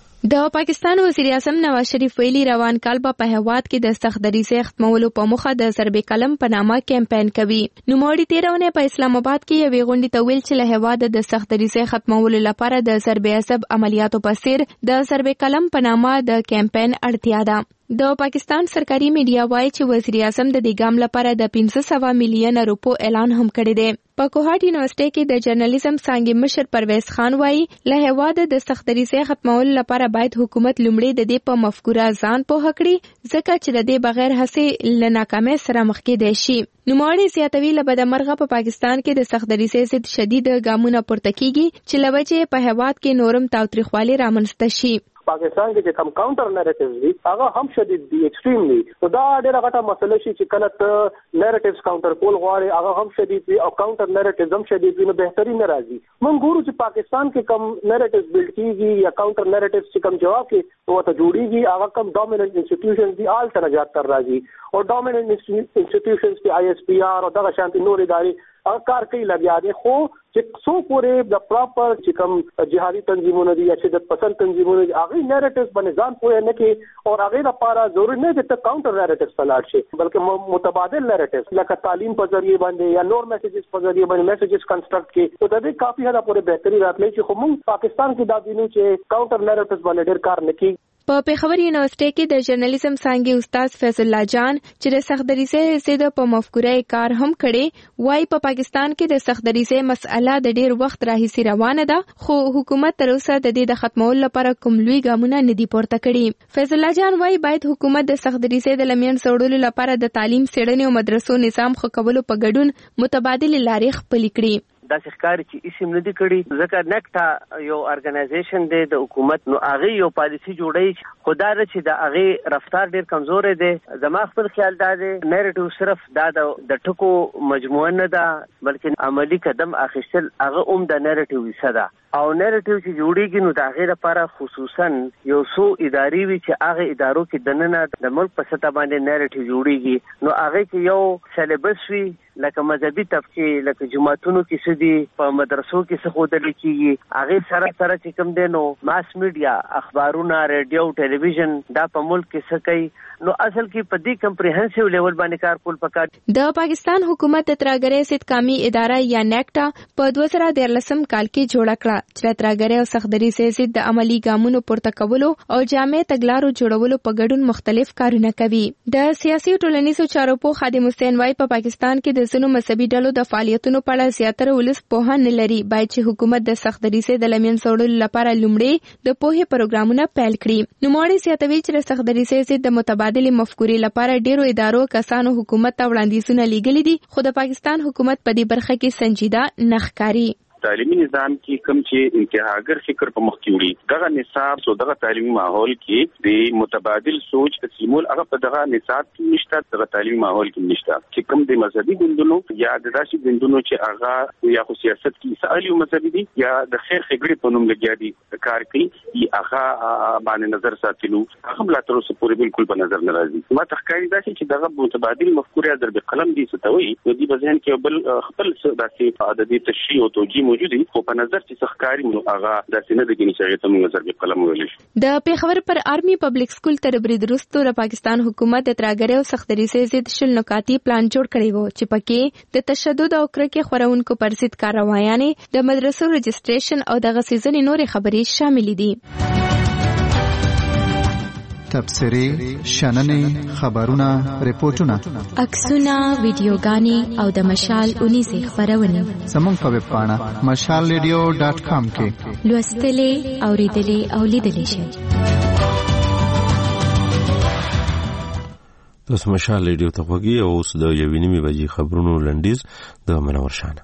S19: د پاکستان وزیر اعظم نواز شریف ویلي روان کال په هیواد کې د سختدریزۍ ختمولو په موخه د ضرب قلم په نامه کمپاین کوي. نوموړي تیرونه په اسلام آباد کې یوې غونډې ته ویل چې له هیواد د سختدریزۍ ختمولو لپاره د ضرب عصب عملیاتو په څیر د ضرب قلم په نامه د کمپاین اړتیا ده. د پاکستان سرکاري میډیا وایي چې وزیر اعظم د دې ګام لپاره د 500 میلیون روپو اعلان هم کړی دی. په کوهاټ یونیورسيټي کې د جرنالیزم څانګې مشر پرویز خان وایي له هیواد د سختدریزۍ ختمولو لپاره باید حکومت لومړی د دې په مفکوره ځان پوه کړي ځکه چې د دې بغیر هڅې له ناکامۍ سره مخ کېدای شي. نوموړي زیاتوي له بدمرغه په پاکستان کې د سختدریزۍ ضد شدید ګامونه پورته کیږي چې له وجې په هیواد کې نورم تاوتریخوالي رامنځته شي.
S7: پاکستان کې چې کم کاونټر نریټیوز دي هغه هم شدید دي ایکستریم دي. نو دا ډېره غټه مسله شي چې کله ته نریټیوز کاونټر کول غواړي هغه هم شدید وي او کاونټر نریټیوز هم شدید وي نو بهتري نه راځي. موږ ګورو چې پاکستان کې کم نریټیوز بلډ کیږي یا کاونټر نریټیوز چې کم جواب کې وته جوړیږي هغه کم ډومیننٹ انسټیټیوشنز دي آل سره زیات تر راځي او ډومیننٹ انسټیټیوشنز کې آی ایس پی آر او دغه شانتي نور ادارې کار کوي لګیا دي خو چې څو پورې د پراپر چې کوم جهادي تنظیمونه دي یا شدت پسند تنظیمونه دي هغه نریټیوز باندې ځان پوهه نه کوي او هغه لپاره ضروري نه چې کاونټر نریټیوز پلاټ شي بلکې متبادل نریټیوز لکه تعلیم په ذریعہ باندې یا نور میسیجز په ذریعہ باندې میسیجز کنسټرکټ کې او د دې کافي حدا پورې بهتري راتلی چې خو موږ پاکستان کې دا دینو چې کاونټر نریټیوز باندې ډېر کار نه کوي.
S19: په پیښور یونیورسيټي کې د جرنالیزم څانګې استاد فیض الله جان چې د سختدریزۍ ضد په مفکوره کار هم کړي وایي په پاکستان کې د سختدریزۍ مسأله د ډېر وخت راهیسې روانه ده خو حکومت تر اوسه د دې د ختمولو لپاره کوم لوی ګامونه نه دي پورته کړي. فیض الله جان وایي باید حکومت د سختدریزۍ د لمن سوړولو لپاره د تعلیم څېړنې او مدرسو نظام ښه کولو په ګډون متبادل لارې خپلې کړي.
S20: دا ښکار چې اسم نه دی کړی ځکه نکټا یو ارګنایزیشن دی د حکومت نو هغه یو پالیسی جوړی خدا چې د هغه رفتار ډیر کمزور دی. زما خپل خیال دا دی نریټیو صرف دا د ټکو مجموعه نه ده بلکې عملی قدم اخیستل هغه د نریټیو حصہ ده او نریټیو چې جوړیږي نو د هغه لپاره خصوصا یو څو ادارې وي چې هغه ادارو کې دننه د ملک په سطح باندې نریټیو جوړیږي نو هغه کې یو سلیبس وي لکه مذهبي طبقه لکه جماعتونو کې سدي په مدرسو کې څه خودل کیږي هغه سره چې کوم دی نو ماس میډیا اخبارونه ریډیو ټلویزیون دا په ملک کې څه کوي نو اصل کې په دې کمپریهنسیو لیول باندې کار کول پکار.
S19: د پاکستان حکومت د ترهګرۍ ضد قومي اداره یا نیکټا په 2013 کال کې جوړه کړه چې ترهګرۍ او سختدریزۍ ضد د عملی ګامونو پورته کولو او جامع تګلارو جوړولو په ګډون مختلف کارونه کوي. د سیاسي او ټولنیزو چارو په خادم حسین وای په پاکستان کې د ځینو مذهبي ډلو د فعالیتونو په اړه زیاتره ولس پوهه نه لري باید چې حکومت د سختدریزۍ د لمن سوړلو لپاره لومړی د پوهې پروګرامونه پیل کړي. نوموړي زیاتوي چې د سختدریزۍ ضد د متبادل مفکورې لپاره ډیرو ادارو کسانو حکومت ته وړاندیزونه لیږلي دي خو د پاکستان حکومت په دې برخه کې سنجیده نه ښکاري.
S21: تعلیمي نظام کې کوم چې انتهاګر فکر په مخ کې وړي دغه نصاب سو دغه تعلیمي ماحول کې د متبادل سوچ تسلیمول هغه په دغه نصاب کې نشته دغه تعلیمي ماحول کې نشته چې کوم د مذهبي ګوندونو یا د داسې ګوندونو چې هغه یا خو سیاست کې سالي مذهبي دي یا د خیر خګړې په نوم لګیا دي کار کوي هغه باندې نظر ساتلو هغه بل تر اوسه پورې بالکل په نظر نه راځي. ما تخکاری دا چې دغه متبادل مفکوره ضرب قلم دي ستوي نو دی په ذهن کې بل خپل داسې عادتي تشریح او توجیه موجودي خو په نظر چې څخکاری نو هغه د سینې د ګنې شغې ته موږ ضرب قلم ویل شو.
S19: د پیښور پر آرمي پبلک سکول تر برید وروسته د پاکستان حکومت د ترهګرۍ او سختدریسۍ ضد شل نکاتي پلان جوړ کړی و چې پکې د تشدد او کرکې خورونکو پر ضد کاروایانې د مدرسو رجسټریشن او د غسیزنې نورې خبرې شامل دي.
S2: تبصرې، شننې، خبرونه، ریپورتونه،
S13: عکسونه، ویډیوګانې او د مشال 19 خبرونه
S2: زموږ په ویب پاڼه mashalradio.com کې
S13: لوستلې، اوریدلې او لیدلې شئ.
S1: تاسو مشال ریډیو ته غوږی او اوس د 1:30 بجې خبرونو لنډیز د منور شانه.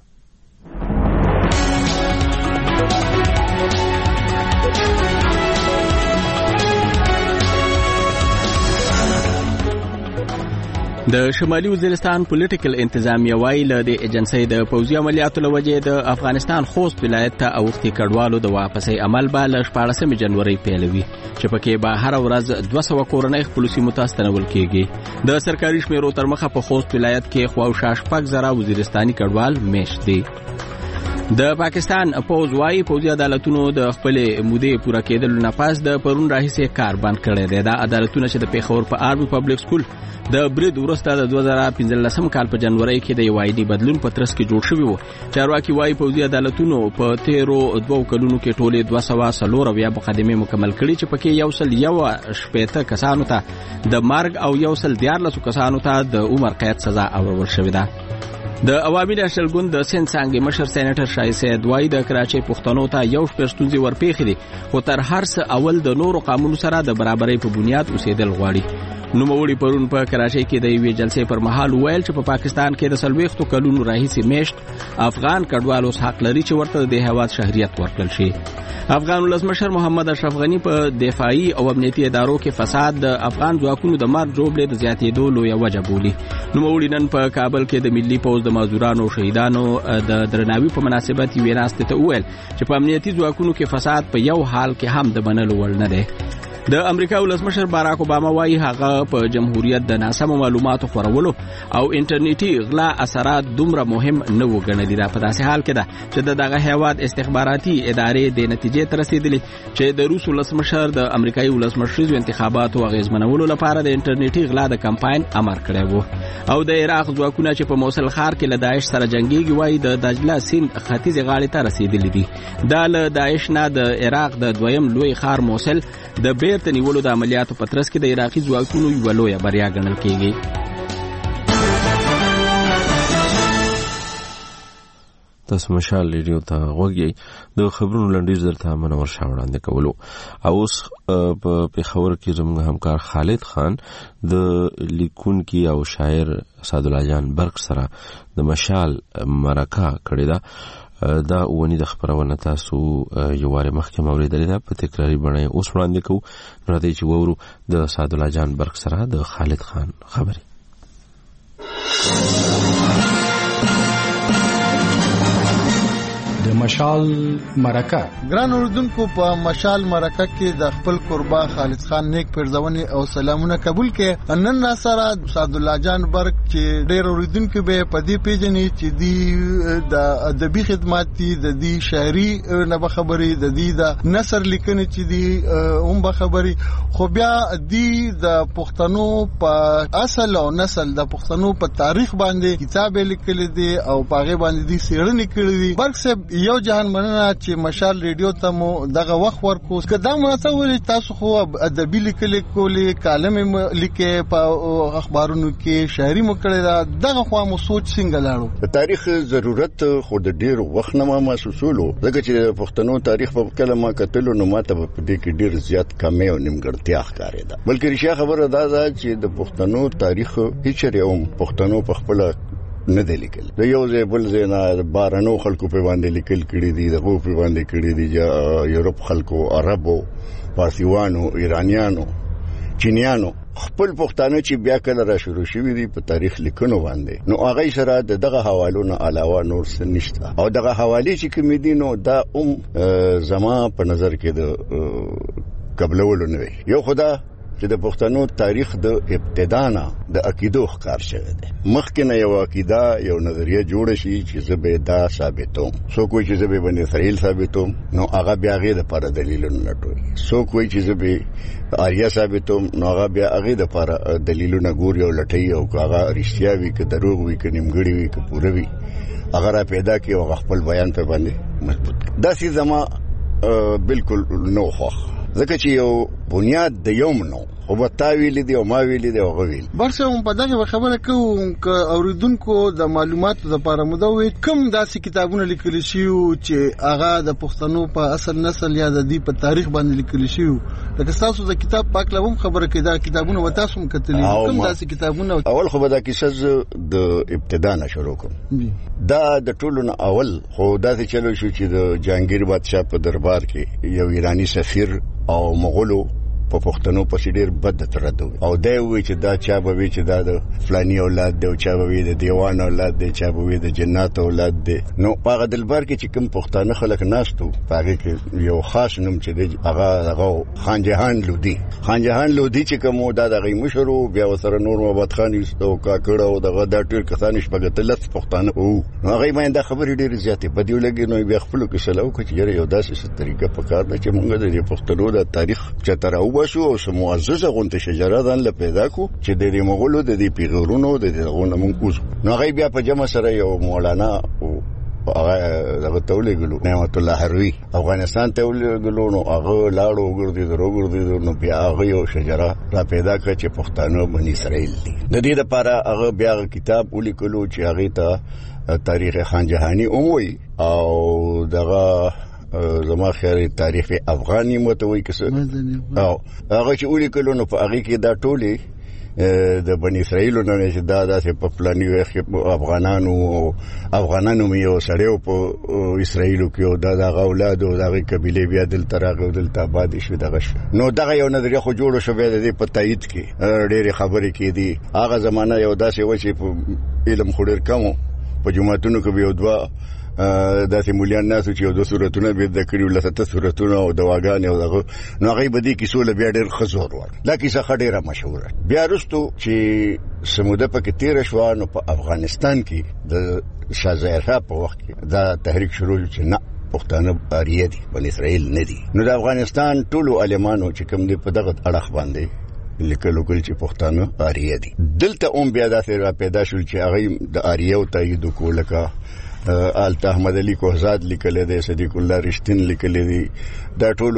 S22: د شمالي وزیرستان پولیټیکل انتظامیه وایي له د ایجنسۍ د پوځي عملیاتو له وجې د افغانستان خوست ولایت ته اوښتي کډوالو د واپسۍ عمل به له 14 جنورۍ پیلوي چې پکې به هر ورځ 200 کورنۍ خپلو سیمو ته ستنول کېږي. د سرکاري شمیرو تر مخه په خوست ولایت کې خواوشا 6,000 وزیرستاني کډوال میشت دي. د پاکستان پوځ وايي پوځي عدالتونو د خپلې مودې پوره کېدلو نه پس د پرون راهیسې کار بند کړی دی. دا عدالتونه چې د پیښور په آرمي پبلک سکول د برید وروسته د 2015 کال په جنورۍ کې د یو عادي بدلون په ترڅ کې جوړ شوی و. چارواکي وايي پوځي عدالتونو په تیرو 2 کلونو کې ټولې 240 مقدمې مکمل کړي چې پکې 111 کسانو ته د مرګ او 114 کسانو ته د عمر قید سزا اورول شوې ده. د عوامي نېشنل ګوند د سند څانګې مشر سېنیټر شایسته دوای د کراچۍ پښتنو ته یو شپږ ستونزې ورپېښې دي خو تر هر څه اول د نورو قانونو سره د برابرۍ په بنیاد اوسېدل غواړي. نوموړي پرون په کراچۍ کې د یوې جلسې پر مهال ویل چې په پاکستان کې د 40 کلونو راهیسې میشت افغان کډوالو حق لري چې ورته د هیواد شهریت ورکړل شي. افغان ولسمشر محمد اشرف غنی په دفاعي او امنیتي ادارو کې فساد د افغان ځواکونو د مرګ جوړې د زیاتېدو لویه وجه بولي. نوموړي نن په کابل کې د ملي پوځ د مزدورانو شهیدانو د درناوي په مناسبت یوې ناستې ته وویل چې په امنیتي ځواکونو کې فساد په یو حال کې هم د منلو وړ نه دی. د امریکا ولسمشر باراک اوباما وايي هغه په جمهوریت د ناسمو معلوماتو خورولو او انټرنیټي غلا اثرات دومره مهم نه وګڼلي. دا په داسې حال کې ده چې دغه هیواد استخباراتي ادارې د نتیجې ته رسیدلي چې د روس ولسمشر د امریکایي ولسمشریزو انتخاباتو اغیزمنولو لپاره د انټرنیټي غلا د کمپاین امر کړی و. او د عراق ځواکونه چې په موصل ښار کې له داعش سره جنګيږي وايي د دجله سیند ختیځې غاړې ته رسیدلي دي. دا له داعش نه د عراق د دویم لوی ښار موصل د بیرته نیولو د عملیاتو په ترڅ کې د عراقي ځواکونو یوه لویه بریا ګڼل کېږي.
S1: تاسو مشال ریډیو ته غوږی د خبرونو لنډیز درته منور شاه وړاندې کولو. او اوس په پیښور کې زموږ همکار خالد خان د لیکونکي او شاعر سعدالله جان برق سره د مشال مرکه کړې ده. دا ونی د خبرونه تاسو یو واره مخکې اوریدلې ده په تکراری بڼه اوس وړاندې کوو. راځئ چې وورو د سعدالله جان برق سره د خالد خان خبرې.
S23: د مشال مرکه.
S24: ګران اوردونکو په مشال مرکه کې د خپل قربا خالد خان نیک پرځونی او سلامونه قبول کړي. نن سره سعدالله جان برق چې ډېر اوردونکو به په دې پیژنې چې دی د ادبي خدمات دي، د دې شاعري نه خبرې، د دې د نثر لیکنې چې دی هم به خبرې، خو بیا دی د پښتنو په اصل او نسل د پښتنو په تاریخ باندې کتاب لیکل دي او پاغه باندې دي سیړنې کړې دي. برق صاحب یو جهان مننه چې مشال ریډیو ته مو دغه وخت ورکو. که دا مناسب وي تاسو خو ادبي لیکل کولې، کالم لیکې په اخبارونو کې، شاعري مو کړې ده، دغه خو مو سوچ څنګه لاړو؟
S6: د تاریخ ضرورت خو د ډیر وخت نه محسوسولو، ځکه چې پښتنو تاریخ په کلمه کتلو نو ماته په دې کې ډیر زیات کمی او نیمګړتیا ښکارېده. بلکې رښتیا خبره ده چې د پښتنو تاریخ هیڅ ریوم پښتنو په خپل نه دی لیکل. د یو ځای بل ځای نه بارانو خلکو په باندې لیکل کړي دي، دغه په باندې کړي دي، یورپ خلکو، عربو، فارسیوانو، ایرانیانو، چینیانو خپل پښتانه چې بیا کله را شروع شوي دي په تاریخ لیکنو باندې، نو هغه سره دغه حوالو نه علاوه نور څه نشته. او دغه حواله چې کوم دي نو دا زما په نظر کې د قبلولو نه وي. یو خدا چې د پښتنو تاریخ د ابتدا نه د عقیدو ښکار شوی دی. مخکې نه یو عقیده یو نظریه جوړ شي چې زه به دا ثابتوم. څوک وایي چې زه به بني اسرائیل ثابتوم، نو هغه بیا هغې دپاره دلیلونه لټوي. څوک وایي چې زه به آریا ثابتوم، نو هغه بیا هغې دپاره دلیلونه ګوري او لټوي، او که هغه رښتیا وي که دروغ وي که نیمګړي وي که پوره وي هغه را پیدا کړي او خپل بیان په باندې مضبوط کړي. داسې زما بالکل نو خوښ، ځکه چې یو بنیاد د یوم نو خو به تا ویلي دی او ما ویلي دی او هغه ویلي.
S24: برسه په دغه خبره کوم که اوریدونکو د معلوماتو لپاره مو دا وایي کوم داسې کتابونه لیکل شوي چې هغه د پښتنو په اصل نسل یا د دې په تاریخ باندې لیکل شوي، لکه تاسو د کتاب پاک لوم خبره کې دا کتابونه و تاسو هم کتلي، کوم داسې کتابونه؟ اول
S6: خو به دا کیسه د ابتدا نه شروع کوم. دا د ټولو نه اول خو داسې چلو شو چې د جهانگیر بادشاه په دربار کې یو ایرانی سفیر او مغولو په پښتنو پسې ډېر بد ترده او دی وی چې دا چا به وی چې دا د فلانی اولاد دی او چا به وی د دیوان اولاد دی، چا به وی د جنات اولاد دی. نو په دلبر کې چې کوم پښتانه خلک ناستو هغه کې یو خاص نوم چې دی هغه خان جهان لودي. خان جهان لودي چې کوم دا دغه مشرو بیا وسره نور محمد خان یستو کاکړه او دغه د ټول کسان شپږ تلت پښتانه او هغه باندې دا خبرې ډېر زیاتې بدیو لګي. نو بیا خپل کې سلام کوي چې یو داسې طریقه پکار ده چې موږ د پښتنو د تاریخ چتراو شو او سموعززه غونته شجره دان ل پیدا کو چې د مغولو د دې پیغورونو د دغه مونږ نو غي بیا په جمع سره یو مولانا هغه دغه تولګلو نعمت الله حروي افغانستان تولګلو نو هغه لاړو ګرځي نو بیا هغه یو شجره را پیدا کړ چې پښتانه بني اسرائیل دي. د دې لپاره هغه بیا کتاب ولیکلو چې هغه ته تاریخ خان جهانی اوموي او دغه زما خیال تاریخ افغانی متوي کسه او هغه چې ولیکلو نو په هغه کې دا ټولي د بني اسرائیل نه چې دا د په پلاني افغانانو مې سړیو په اسرائیل کې دا اولاد او دغه قبيله بیا دل تراغه دل تاباد شو دغه نو دغه یو نظریه خو جوړ شو به د په تایید کې ډېر خبرې کې دي. هغه زمانہ یو داسې و چې په علم خورر کمو په جمعتونو کې یو دوا داسې مولیان ناسو چې یو د صورتونه به د کړیو لته صورتونه او دواګانې او دغه نو هغه بدی کې سول بیا ډېر خزور و دا کیسه ډېره مشهوره. بیا وروسته چې سموده پکې تیر شو نو په افغانستان کې د شاه په وخت کې دا تحریک شروع چې نه پښتانه اریه دي بني اسرائیل نه دي. نو د افغانستان ټولو علمانو چې کوم دي په دغه اړه باندې لیکلو کول چې پښتانه اریه دي. دلته اوم بیا دا پیدا شول چې هغه د اریه تایید کوله آلت احمد علی کوهزاد لیکل دی، صدیق الله رښتین لیکل دی، دا ټول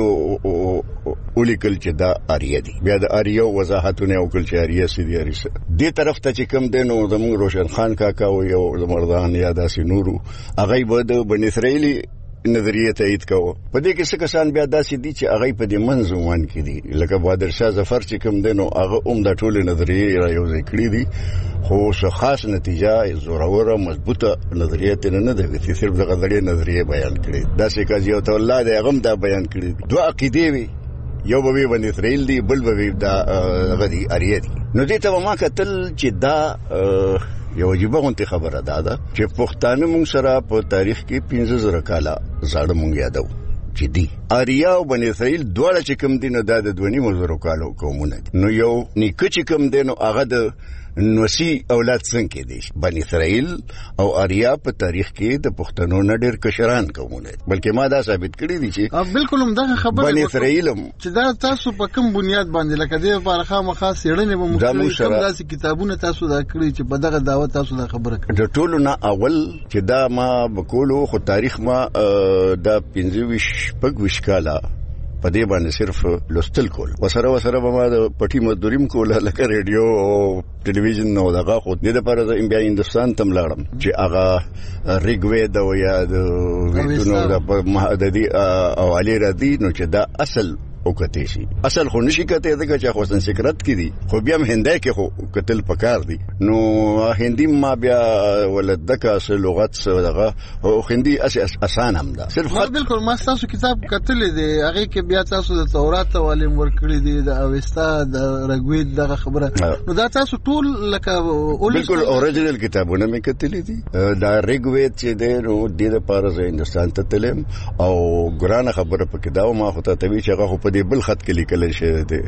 S6: ولیکل چې دا اریه دي. بیا د اریه وضاحتونه وکړل چې اریه سړي اریسه دې طرف ته چې کم دینو زموږ روشن خان کاکا او یو مردان یا داسې نورو هغه به د بني اسرائیلی نظریه تایید کوو. په دې کې څه کسان بیا داسې دي چې هغه په دې منځوان کې دي لکه بهادر شاه ظفر چې کوم دینو هغه د ټول نظریه را یو ځای کړی دي خو څه خاص نتیجه زوروره مضبوطه نظریه نه ده چې صرف دغه ځړې نظریه بیان کړي. داسې قاضي او الله دې هغه دا بیان کړی دوه عقیدې وي، یو به بني اسرائیل دی بل به دا غدي اریه دي. نو دې ته ما کتل چې دا یو عجیبه غونته خبره ده چې پښتانه مونږ سره په تاریخ کې 15000 کاله زړه مونږ یادو چې دي اریا او بني اسرائیل دواړه چې کوم دینه د 2.5 کالو قومونه دي. نو یو نیکه چې کوم دینو هغه د نوسی اولاد څنګه دي بني اسرائیل او اریا په تاریخ کې د پښتنو نه ډېر کشران قومونه بلکې ما دا ثابت کړی دي چې
S24: بالکل هم دا خبره
S6: بني اسرائیل
S24: چې دا تاسو په کوم بنیاد باندې لکه دې لپاره خامخا سیړنې به مختلف داسې کتابونه تاسو دا کړی چې په دغه دعوت تاسو دا خبره کړې
S6: د ټولو نه اول چې دا ما بکولو خو تاریخ ما دا 25 کاله په دې باندې صرف لوستل کول وسره به ما د پټي مزدوریم کوله لکه ریډیو او ټلویزیون نو دغه خو دې لپاره د بیا هندستان تم لاړم چې هغه ریګوید او یا د ویتونو د دې او علي ردی نو چې دا اصل او کته شي اصل خو نشي کته دغه چې خو سنسکرت کې دي خو بیا هم هندای کې خو قتل پکار دي. نو هندي ما بیا ولدک اصل لغت دغه او هندي اسان هم ده صرف
S24: بالکل ما تاسو کتاب کتل دي هغه کې بیا تاسو د تورات ولیم ورکړي دي د اوستا د رګوید دغه خبره نو دا تاسو ټول لکه
S6: بالکل اوریجنل کتابونه مې کتل دي دا رګوید چې د نو د لپاره هندستان ته تلم او ګرانه خبره پکې دا ما خو ته وی چې هغه په دې بل خط کې لیکل شوی دی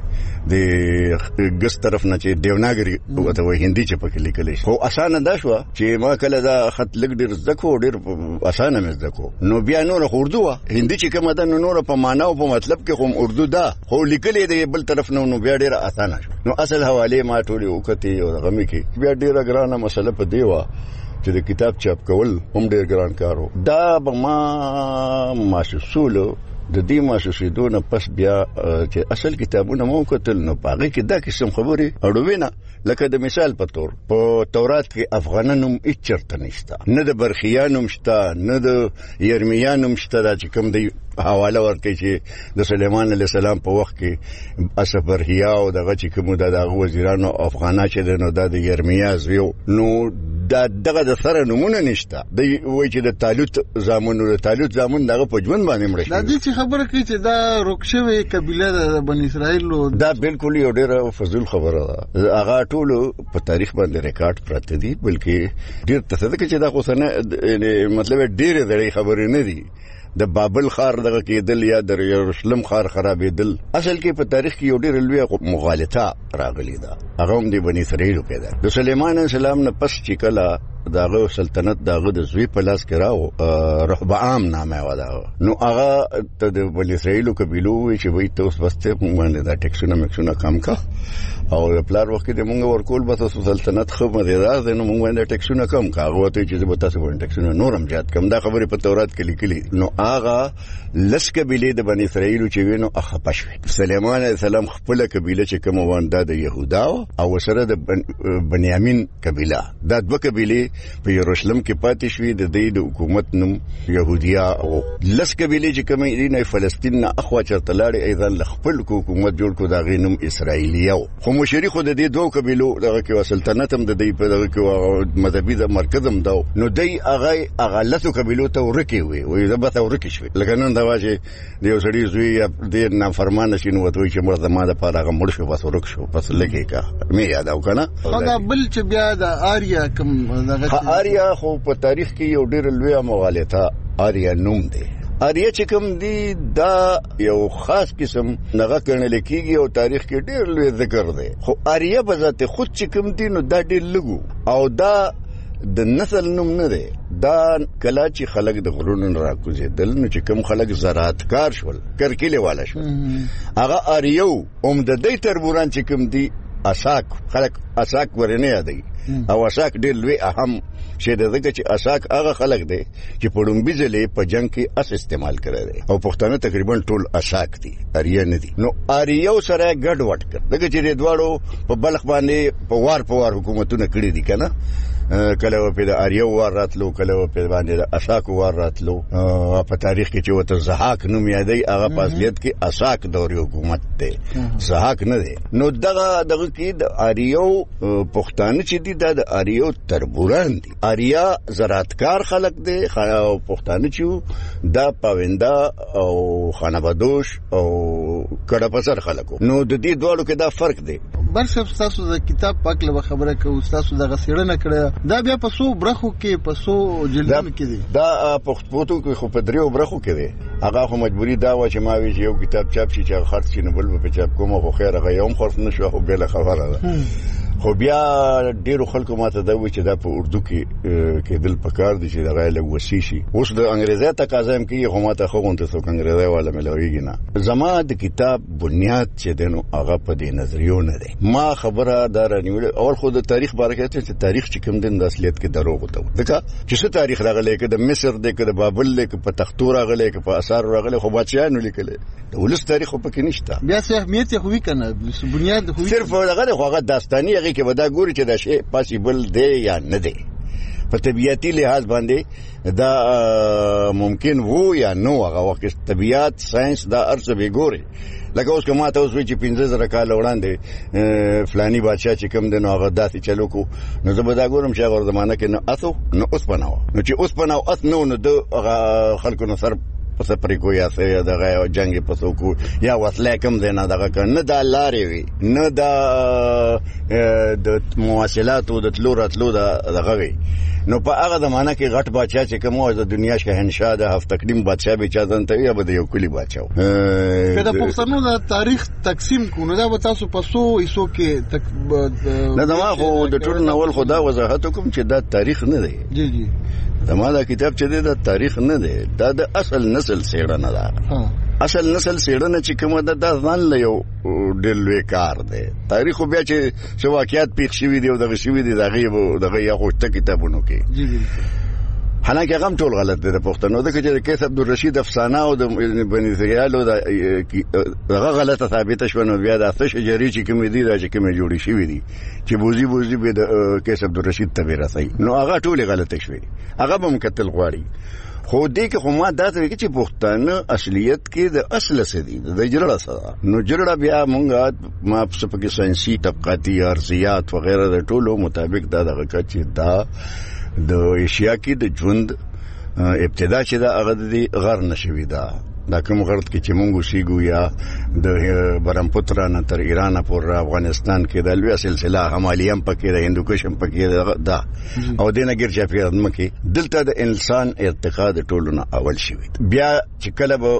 S6: د ګس طرف نه چې دیوناګری وته وای هندي چې پکې لیکل شي. خو اسانه دا شو چې ما کله دا خط لګ ډیر زکو ډیر اسانه مې زکو نو بیا نور اردو هندي چې کومه ده نور په معنا او په مطلب کې هم اردو ده خو لیکل دی بل طرف نو بیا ډیر اسانه شو. نو اصل حواله ما ټولې وکړې او غمی کې بیا ډیره ګرانه مسله په دی و چې د کتاب چاپ کول هم ډیر ګران کارو. دا به ما محسوسولو د دې محسوسیدونه پس بیا چې اصل کتابونه مو کتل نو پاغه کې دا قسم خبري اړوینه لکه د مثال په تور په تورات کې افغانانو هیڅ چرته نشته نه د برخیانو مشته نه د یرمیانو مشته چې کوم دی حواله ورکړي چې د سليمان عليه السلام په وخت کې اسفرهیا او دغه چې کوم د وزیرانو افغانا چې نو د یرمیا زیو نو دغه د سره نمونه نشته دی وای چې د طالوت زامن دغه په ژوند باندې مړ شي.
S24: دا دې چې خبره کوي چې دا روکشوي قبيله د بني اسرائیل
S6: دا بالکل یو ډېر فضول خبره ده. هغه ټول په تاریخ باندې ریکارډ پراته دي بلکې ډېر تصدیق چې دا خو نه مطلب ډېر دړي خبرې نه دي. د بابل خار دغه کېدل یا د یروشلم خار خرابېدل اصل کې په تاریخ کې یو ډېر لوی مغالطه راغلی ده. هغه هم د بني اسرائیل کې ده. د سليمان عليه السلام نه پس چې کله داغه سلطنت داغه د زوی په لاس کې راو رهبعام نامه ودا نو هغه ته د بني اسرائیل قبيلو چې وای ته اوس بسته باندې دا ټیکسونه مکسونه کم کا او پلار وخت د مونږ ورکول بس سلطنت خو مزیدار دی نو مونږ باندې ټیکسونه کم کا هغه ته چې به تاسو باندې ټیکسونه نورم زیات کم دا خبره په تورات کې لیکلي. نو هغه لس قبيله د بني اسرائیل چې وینو اخ پښوي سليمان عليه السلام خپل قبيله چې کوم وانده د يهودا او سره د بنیامین قبيله دا دوه قبيله په یروشلم کې پاتې شوې د دې د حکومت نوم يهوديا او لس قبيله چې کوم دي فلسطین نه اخوا چرته لاړې ايضا خپل حکومت جوړ کو دا غینم اسرائیلیو خو مشري خو د دې دوه قبيلو دغه کې سلطنت هم د دې په دغه کې مذهبي د مرکز هم دا نو دای هغه لسو قبيلو ته ورکی وي دا به ته ورکی شوی لکه نن دا واجه د یو سړي زوی د نافرمانه شینو وته چې مرده ما د پاره هغه مړ شو بس ورک شو بس لګي کا مې یاد او کنه
S24: دا بل چې بیا د آریا کوم دغه
S6: آریا خو په تاریخ کې یو ډېر لوی مغالطه آریا نوم دی. آریا چې کوم دی دا یو خاص قسم نغه کړنل کېږي او تاریخ کې ډېر لوی ذکر دی. خو آریا په ذات خود چې کوم دی نو دا ډېر لګو او دا د نسل نوم نه دی. دا کلا چې خلک د غرونو راکوزیدل نو چې کوم خلک زراعتکار شول کرکیله والا شول هغه آریو د دې تربوران چې کوم دی اساک خلک اساک ورنه یادي او اساک ډېر لوی اهم شی دی ځکه چې اساک هغه خلک دی چې په لومبي ځلې په جنگ کې اس استعمال کړی دی او پښتانه تقریبا ټول اساک دي آریا نه دي. نو آریو سره ګډ وډ کړ دغه چې دواړو په بلخ باندې په وار حکومتونه کړی دي کنه کله په د آریو وار راتلو کله په باندې د اساک وار راتلو په تاریخ کې چې وته زحاک نوم یادای هغه په اصلیت کې اساک دوري حکومت دی زحاک نه دی. نو دغه کې د آریو پښتانه چې دي د آریو تربوران دي. آریا زراعتکار خلک دي او پښتانه چې دا پاونده او خانبادوش او کډه پسر خلکو نو د دې دوړو کې دا فرق دی.
S24: برشف تاسو د کتاب پاک له خبره کوي تاسو د غسیړنه کړه دا بیا په سو برخو کې په سو جلدونو کې دي
S6: دا پښتو کې خو په دریو برخو کې دي. هغه خو مجبوری دا و چې ما وی یو کتاب چاپ شي چې خرڅ شي نه بل په چاپ کوم خو خیر هغه یوم خرڅ نشو خو بل خبره ده. خو بیا ډیرو خلکو ماته دا وی چې دا په اردو کې دل پکار دي چې دا غایله وسی شي. اوس د انګریزي تقاضا هم کوي خو ماته خو غونته سو انګریزي والا ملويږي نه. زما د کتاب بنیاد چې دنو هغه په دې نظریو نه دی. ما خبره دا رانیول اول خو د تاریخ باره کې چې تاریخ چې کوم دین د اصلیت کې دروغ وته دغه چې څه تاریخ راغلی کې د مصر د کې د بابل د کې په تختور راغلی کې په اثار راغلی خو بچیانو لیکل د ولس تاریخ په کې نشته.
S24: بیا څه اهمیت خو وی کنه بنیاد خو
S6: صرف هغه داستاني هغه کې ودا ګوري چې دا شی پاسیبل دی یا نه دی په طبيعتي لحاظ باندې دا ممکن وو یا نو هغه وخت طبيعت ساينس دا ارڅ به ګوري لکه اوس کومه ته اوس چې 15000 کال وړاندې فلاني بادشاہ چې کوم د نو هغه داسې چلو کو نو زه به دا ګورم چې هغه زمانہ کې نو اسو نو اوس بناو نو چې اوس بناو اس نو د خلکو نو سر پس پرې کو یا څه دغه جنگ پسو کو یا وسله کم دی نه دغه نه دا لارې وي نه دا د مواصلات او د تلو راتلو دغه وي نو په هغه زمانہ کې غټ بادشاہ چې کومه د دنیا شهنشاه د هفت تقدیم بادشاہ به چا ځان ته یا به یو کلی بادشاہ
S24: کله پښتنو د تاریخ تقسیم کو نو دا به تاسو پسو ایسو کې
S6: نه دا خو د ټول ناول خدا وضاحت کوم چې دا تاریخ نه دی
S24: جی جی
S6: دا دا کتاب چې دی دا تاریخ نه دی دا د اصل نسل څېړنه ده اصل نسل څېړنه چې کومه ده دا ځان له یو ډېر لوی کار دی تاریخ بیا چې واقعیات پیښ شوي دي او دغه شوي دي دغه یا خوشته کتابونو کې
S24: جی جی
S6: حالانکه هغه ټول غلط دي د پښتنو د چې کیس عبدالرشید افسانه او د بني زیالو دغه غلطه ثابته شوه نو بیا د څه شجري چې کوم دي دا چې کوم جوړی شوی دي چې بوزي به د کیس عبدالرشید ته ورسي نو هغه ټول غلطه شوی هغه به مکتل غواړي خو دې کې خو ما دا ته چې پښتانه اصلیت کې د اصل څه دي د جرړه سره نو جرړه بیا مونږه ما په کې ساينسي طبقاتي ارزيات وغيرها د ټولو مطابق دا دغه چې دا د ایشیا کې د ژوند ابتدا چې دا هغه د غر نشوي دا کوم غرض کې چې مونږ شيګو یا د برمپوترا نه تر ایران پورې افغانستان کې د لوی سلسله همالیم پکې د هندوکش پکې دا او د نګر چاپیران مکه دلته د انسان ارتقا د ټولو نه اول شوی بیا چې کله به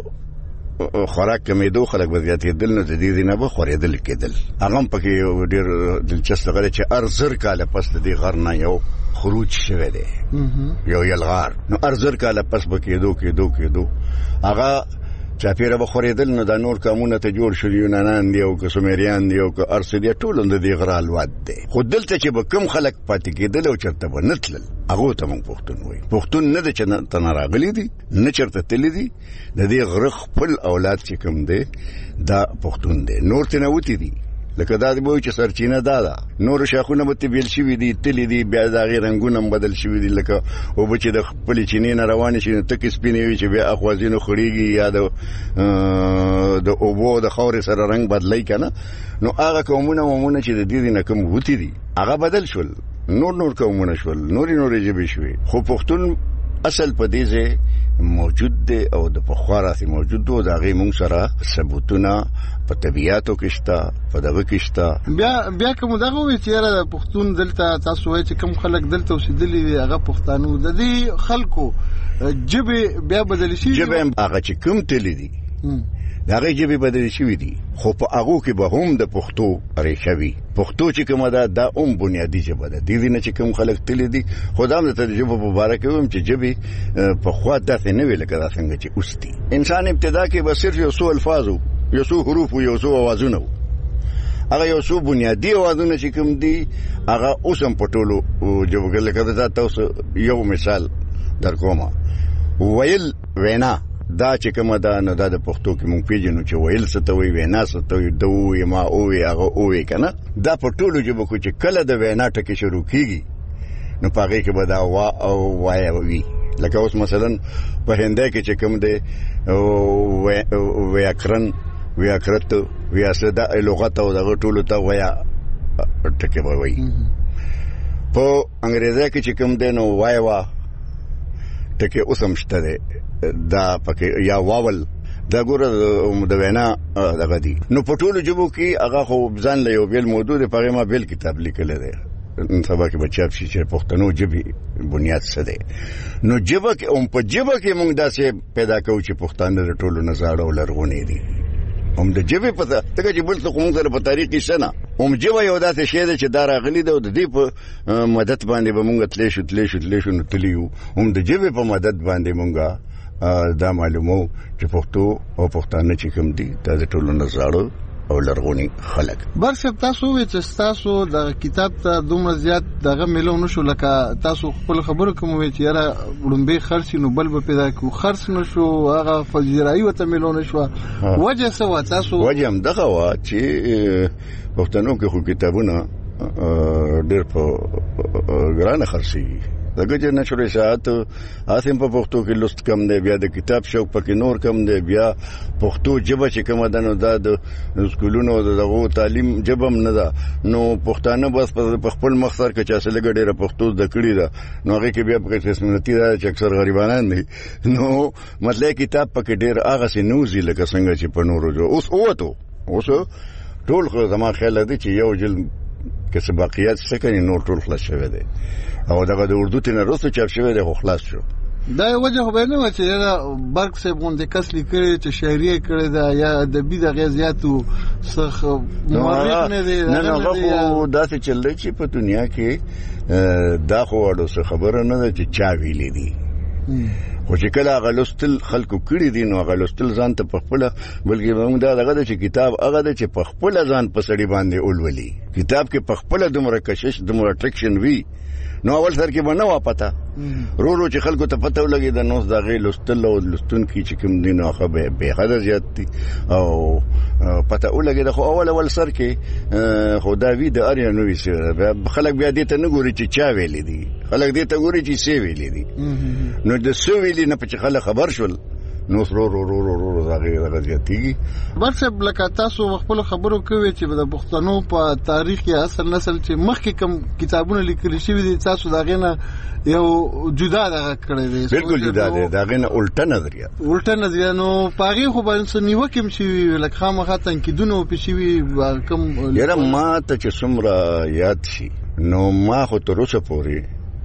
S6: خوراک کمیدو خلک وضعیت دل نه د دې نه به خورېدل کېدل هغه پکې ډېر دلچسپ غره چې ارزر کاله پس د غر نه یو خروج شوه دی یو یلغار نو ارزر کاله پس بکېدو هغه چاپیره بخوریدل نو د نور قومونه ته جوړ شول یونانان دی او سومریان دی او ارسل دی ټول د دې غرال واد دی خو دلته چې به کم خلک پاتې کېدل او چرته به نتل هغه ته مونږ پښتون وایي پښتون نه د چې تنراغلی دي نه چرته تل دي د دې غرخ خپل اولاد چې کم دی دا پښتون دی نور ته نه وتی دي لکه دا دی به چې سرچینه دا نور شاخونه به تبیل شوی دي تل دي بیا دا غیر رنگونه بدل شوی دي لکه او به چې د خپل چینې نه روان شي تک سپینې وي چې بیا اخوازینو خړیږي یا د اوبو د خاور سره رنگ بدلای کنه نو هغه قومونه چې د دې نه کوم وتی دي هغه بدل شول نور قومونه شول نور جبې شوي خو پښتون اصل په دې ځای موجود دی او د پخواره سي موجود دی دا غي مونږ سره ثبوتونه په طبيعتو کې شته په دغه کې شته
S24: بیا کوم دغه وی چې را پښتون دلته تاسو وایي چې کوم خلک دلته اوسېدلي دي هغه پښتانه د دې خلکو جبه بیا بدل شي
S6: جبه هغه چې کوم تل دي دا غي جبه بدل شي دي خو په هغه کې به هم د پښتو ریښوي پښتو چې کومه دا بنیادی جبه ده د دې نه چې کوم خلک تل دي خدام ته جبه مبارک وم چې جبه په خوا داسې نه ویل کړه څنګه چې اوستي انسان ابتدا کې به صرف یو څو الفاظو یو څو حروف او یو څو اوازونه هغه یو څو بنیادی اوازونه چې کوم دي هغه اوسم پټولو جوړ لکه تاسو یو مثال در کومه ویل وینا دا چې کومه دا نه د پښتو کې مونږ پیژنو چې ویل ستوي وینا ستوي دوی ما اوې هغه اوې کنه دا پټولو جوړ کو چې کله د وینا ټکی شروع کیږي نو پاره کې به دا وا او وای وي لکه اوس مثلا په هندۍ کې چې کوم دی ویاکرن ویاکرت ویاسدا لغت او دغه ټولو ته ویا ټکی به وي په انګریزي کې چې کوم دی نو وای وا ټکی اوسم شته دی دا پکې یا واول دا ګوره د وینا دغه دی نو په ټولو جبو کې هغه خو ځان له یو بیل موضوع د پغه ما بیل کتاب لیکل دی سبا کې بچا شي چې پښتنو جبي بنیاد څه دی نو جبه کې په جبه کې موږ داسې پیدا کوو چې پښتانه د ټولو نزاړه ولرغونی دي د جبه په دغه چې بل څه کوم سره په تاریخ کې شنه جبه یو داسې شی دی چې دا راغلی دی او د دې په مدد باندې به موږ تلې شو نو تلیو د جبه په مدد باندې موږ دا معلومو چې پښتو او پښتانه چې کوم دي دا د ټولو نزاړه او لرغونی خلک
S24: برشه تاسو وی چې تاسو د کتاب ته دومره زیات دغه ملو نشو لکه تاسو خپل خبرو کوم وی چې را وړمبه خرڅ نو بل به پیدا کو خرڅ نشو هغه فزیرای وته ملو نشو وجه سوا تاسو
S6: وجه هم دغه وا چې پښتنو کې خو کتابونه ډېر په ګرانه خرڅي دغه چې نشر اشاعت اسیم په پښتو کې لست کم دی بیا د کتاب شوق پکې نور کم دی بیا پښتو ژبه چې کومه ده نو دا د سکولونو دغه تعلیم ژبه نه ده نو پښتانه بس په خپل مخسر کې چې اصله ګډه پښتو د کړی ده نو هغه کې بیا په قسمتي ده چې اکثر غریبانان دي نو مطلب کتاب پکې ډیر هغه سي نوزي لکه څنګه چې په نورو جو اوس ټول خو زما خیال دی چې یو جل کې سبقیات څه کوي نور ټول خلاص شوی دی او دغه د اردو تنه رسو چاپ شوی دی خو خلاص شو
S24: دا وجه خو به نه و چې دا برق صاحب غونډه کس لیکي چې شاعري کړی دا یا ادبي د غزياتو څخ مورخ نه دی
S6: نه خو داسې چل چې په دنیا کې دا خو اړو څه خبره نه ده چې چا ویلې دي خو چې کله غلستل خلکو کړی دي نو غلستل ځان ته په خپل بلکې موږ دا دغه چې کتاب هغه د چې په خپل ځان په سړی باندې اولولي کتاب کې په خپل دومره کشش دومره ټریکشن وی نو اول سر کې باندې وا پتا رو چې خلکو ته پته ولګي د نوس دغه لستل او لستون کې چې کوم دین هغه به حد زیات دي او پته ولګي د خو اول سر کې خدا وی د اریا نو وی خلک بیا دې ته نه ګوري چې چا ویلې دي خلک دې ته ګوري چې سی ویلې دي نو د سو ویلې نه په خلک خبر شول نو رو دغه زیاتیږي
S24: ورڅ بلکې تاسو خپل خبرو کوي چې د پښتنو په تاریخ کې اصل نسل چې مخکې کم کتابونه لیکل شوی دي تاسو دغه نه یو جدا دغه کړی دی
S6: بالکل جدا دی دغه نه الټه نظریه نو پاغي خو باندې نیوکم شي لکه خامخا تنقیدونه په شي کم یره ما ته چې څومره یاد شي نو ما خو تر اوسه پورې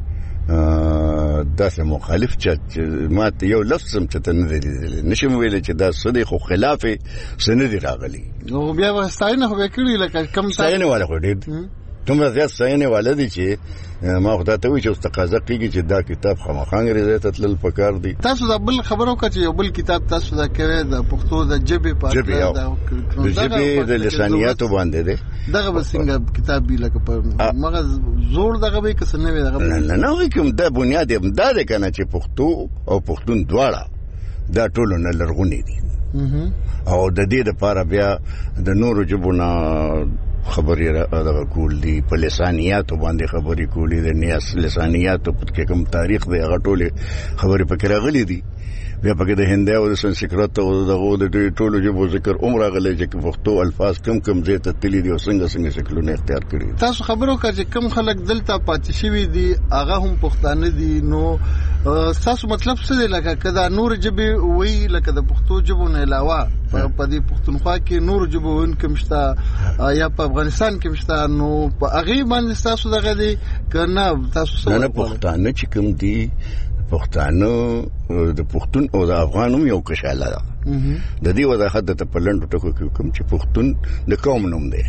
S6: داسې مخالف چې ما ته یو لفظ هم چې نه دی نشم ویل چې دا صدې خو خلاف سندې راغلي
S24: نو بیا واستاینه خو وکړي لکه کم
S6: ستاینه والا خو ډېر تومره زیات ستاینه والا دي چې ما خو دا ته وی چې استقازه کیږي چې دا کتاب خامخا انګریزي ته تلل پکار دي
S24: تاسو دا بل خبرو کا چې یو بل کتاب تاسو دا کوي د پښتو د جبه په
S6: د جبه د لسانیاتو باندې دی
S24: دغه بسنګ کتاب بي لکه په مغز زور دغه به کس نه وي دغه
S6: نه کوم دا بنیاد دا ده کنه چې پښتو او پښتون دواړه دا ټول نه لرغونی دي او د دې لپاره بیا د نورو جبونه خبرې دغه کول دي په لسانیاتو باندې خبرې کولې د نیاس لسانیاتو په کوم تاریخ دی هغه ټول خبرې پکې راغلي دي بیا پکې د هندي او د سنسکرت او دغه د ټولو ژبو ذکر عمر غلې چې پښتو الفاظ کم زیات تللی دي او څنګه شکلونه اختیار کړي
S24: تاسو خبرو کا چې کم خلک دلته پاتې شوی دي هغه هم پښتانه دي نو تاسو مطلب څه دی لکه کدا نور جبه وی لکه د پښتو ژبو نه علاوه په دې پښتونخوا کې نور ژبو انکم شته یا په افغانستان کې شته نو په هغه باندې تاسو دغه دي کنه تاسو
S6: نه پښتانه چې کوم دي پښتانه د پښتون او د افغانوم یو کشاله ده د دې وضاحت ته په لندو ټکو کې کوم چې پښتون د قوم نوم دی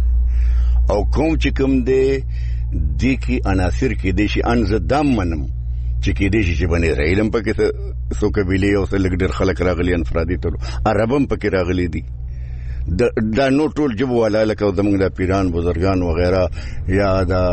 S6: او قوم چې کوم دی د کی عناصر کې د شي انزدام منم چې کې د شي باندې علم پکې څو قبيله او څو لګ ډېر خلک راغلي انفرادي ټول عربم پکې راغلي دي دا نو ټول جبو والا لکه زمونږ د پیران بزرگان وغیرہ یا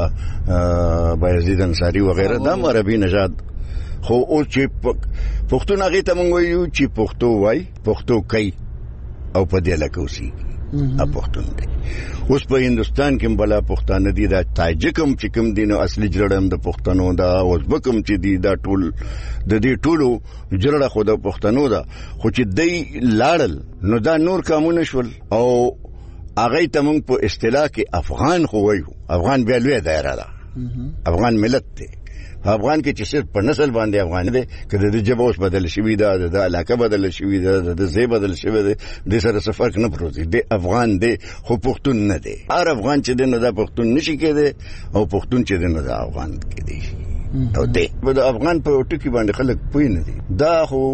S6: د بایزید انصاری وغیرہ دا عربي نژاد خو او چې پښتون هغه ته مونږ وایو چې پښتو وای پښتو کوي او په دې لکه اوسي پښتون دی اوس په هندستان کې بلا پښتانه دي دا تاجکم چې کوم دینو اصلي جوړم د پښتنو دا ازبکم چې دي دا ټول د دې ټولو جوړه خو د پښتنو دا خو چې دی لاړل نو دا نور قانون شول او هغه ته مونږ په اصطلاح کې افغان خو وایو افغان بیا لوی دایره ده افغان ملت دی افغان کې چې صرف په نسل باندې افغان دی کله د جبه اوس بدل شوی دا د علاقه بدل شوی دا د ځای بدل شوی دی د سره څه فرق نه پروت دی افغان دی خو پښتون نه دی هر افغان چې دی نو دا پښتون نشي کېدی او پښتون چې دی نو دا افغان کېدی او دی د افغان په ټکی باندې خلک پوي نه دي دا خو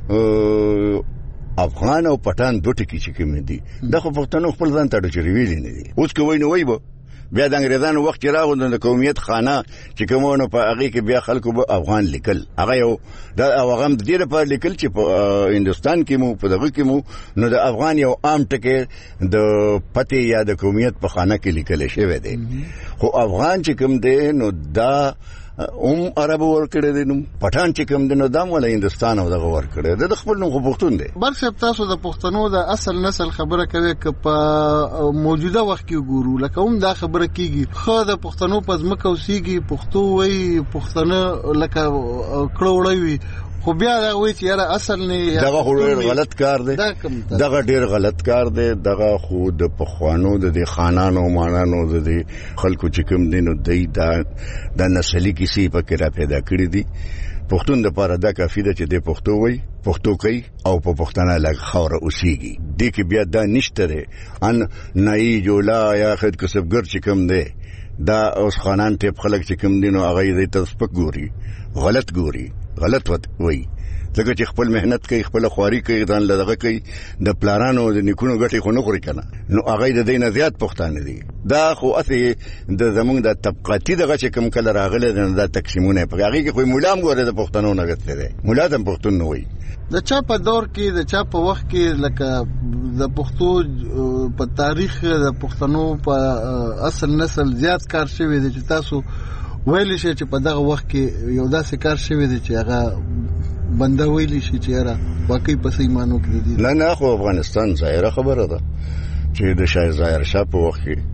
S6: افغان او پټان دوه ټکی چې کوم دي دا خو پښتنو خپل ځان ته ډېر ویلي نه دي اوس کوی نو وایي بیا د انګریزانو وخت راغوند د قومیت خانه چې کومونو په هغه کې بیا خلکو به افغان لیکل هغه یو د افغان د دې لپاره لیکل چې په هندستان کې مو په دغه کې مو نو د افغان یو عام ټکی د پته یا د قومیت په خانه کې لیکل شوی دی خو افغان چې کوم دی نو دا عربو ورکړی دی نو پټان چې کوم دی نو دا ولا هندستان او دغه ورکړی دی د خپل نوم پښتون دی.
S24: برصب تاسو د پښتنو د اصل نسل خبره کوي ک په موجوده وخت کې ګورو لکه هم دا خبره کیږي خو د پښتنو په ځمکه اوسېږي پښتو وای پښتنه لکه کړوړی وي خو بیا دا وایي چې یاره اصل نه
S6: دغه ډېر غلط کار دی دغه ډېر غلط کار دی دغه خو د پخوانو د خانانو مانانو د خلکو چې کوم دي نو دی د نسلي کیسې پکې را پیدا کړې دي. پښتون د پاره دا کافي ده چې د پښتو وای پښتو کوي او په پښتانه لږ خوره اوسېږي. دې کې بیا دا نشته دی ان نای جولا یا خد کسبګر چې کوم دی دا اوس خانان ټیپ خلک چې کوم دي نو هغه دې تسپک ګوري غلط وای ځکه چې خپل مهنت کوي خپل خواري کوي ځان لږه کوي د پلارانو د نیکونو ګټي خو نه خوري کنه نو هغه د دینه زیات پښتانه دي. دا خو اته د زمونږ د طبقاتي دغه چې کوم کله راغله د تقسیمونه په هغه کې خو مولام ګوره د پښتنو نه غته دي مولا د پښتون نه وای.
S24: د چا په دور کې د چا په وخت کې لکه د پښتو په تاریخ د پښتنو په اصل نسل زیات کار شوی دی چې تاسو ویلی شي چې په دغه وخت کې یو داسې کار شوی دی چې هغه بنده ویلی شي چې یاره واقعي په سیمانو کې دي.
S6: نه خو افغانستان ظاهره خبره ده چې د شاه ظاهر شاه په وخت کې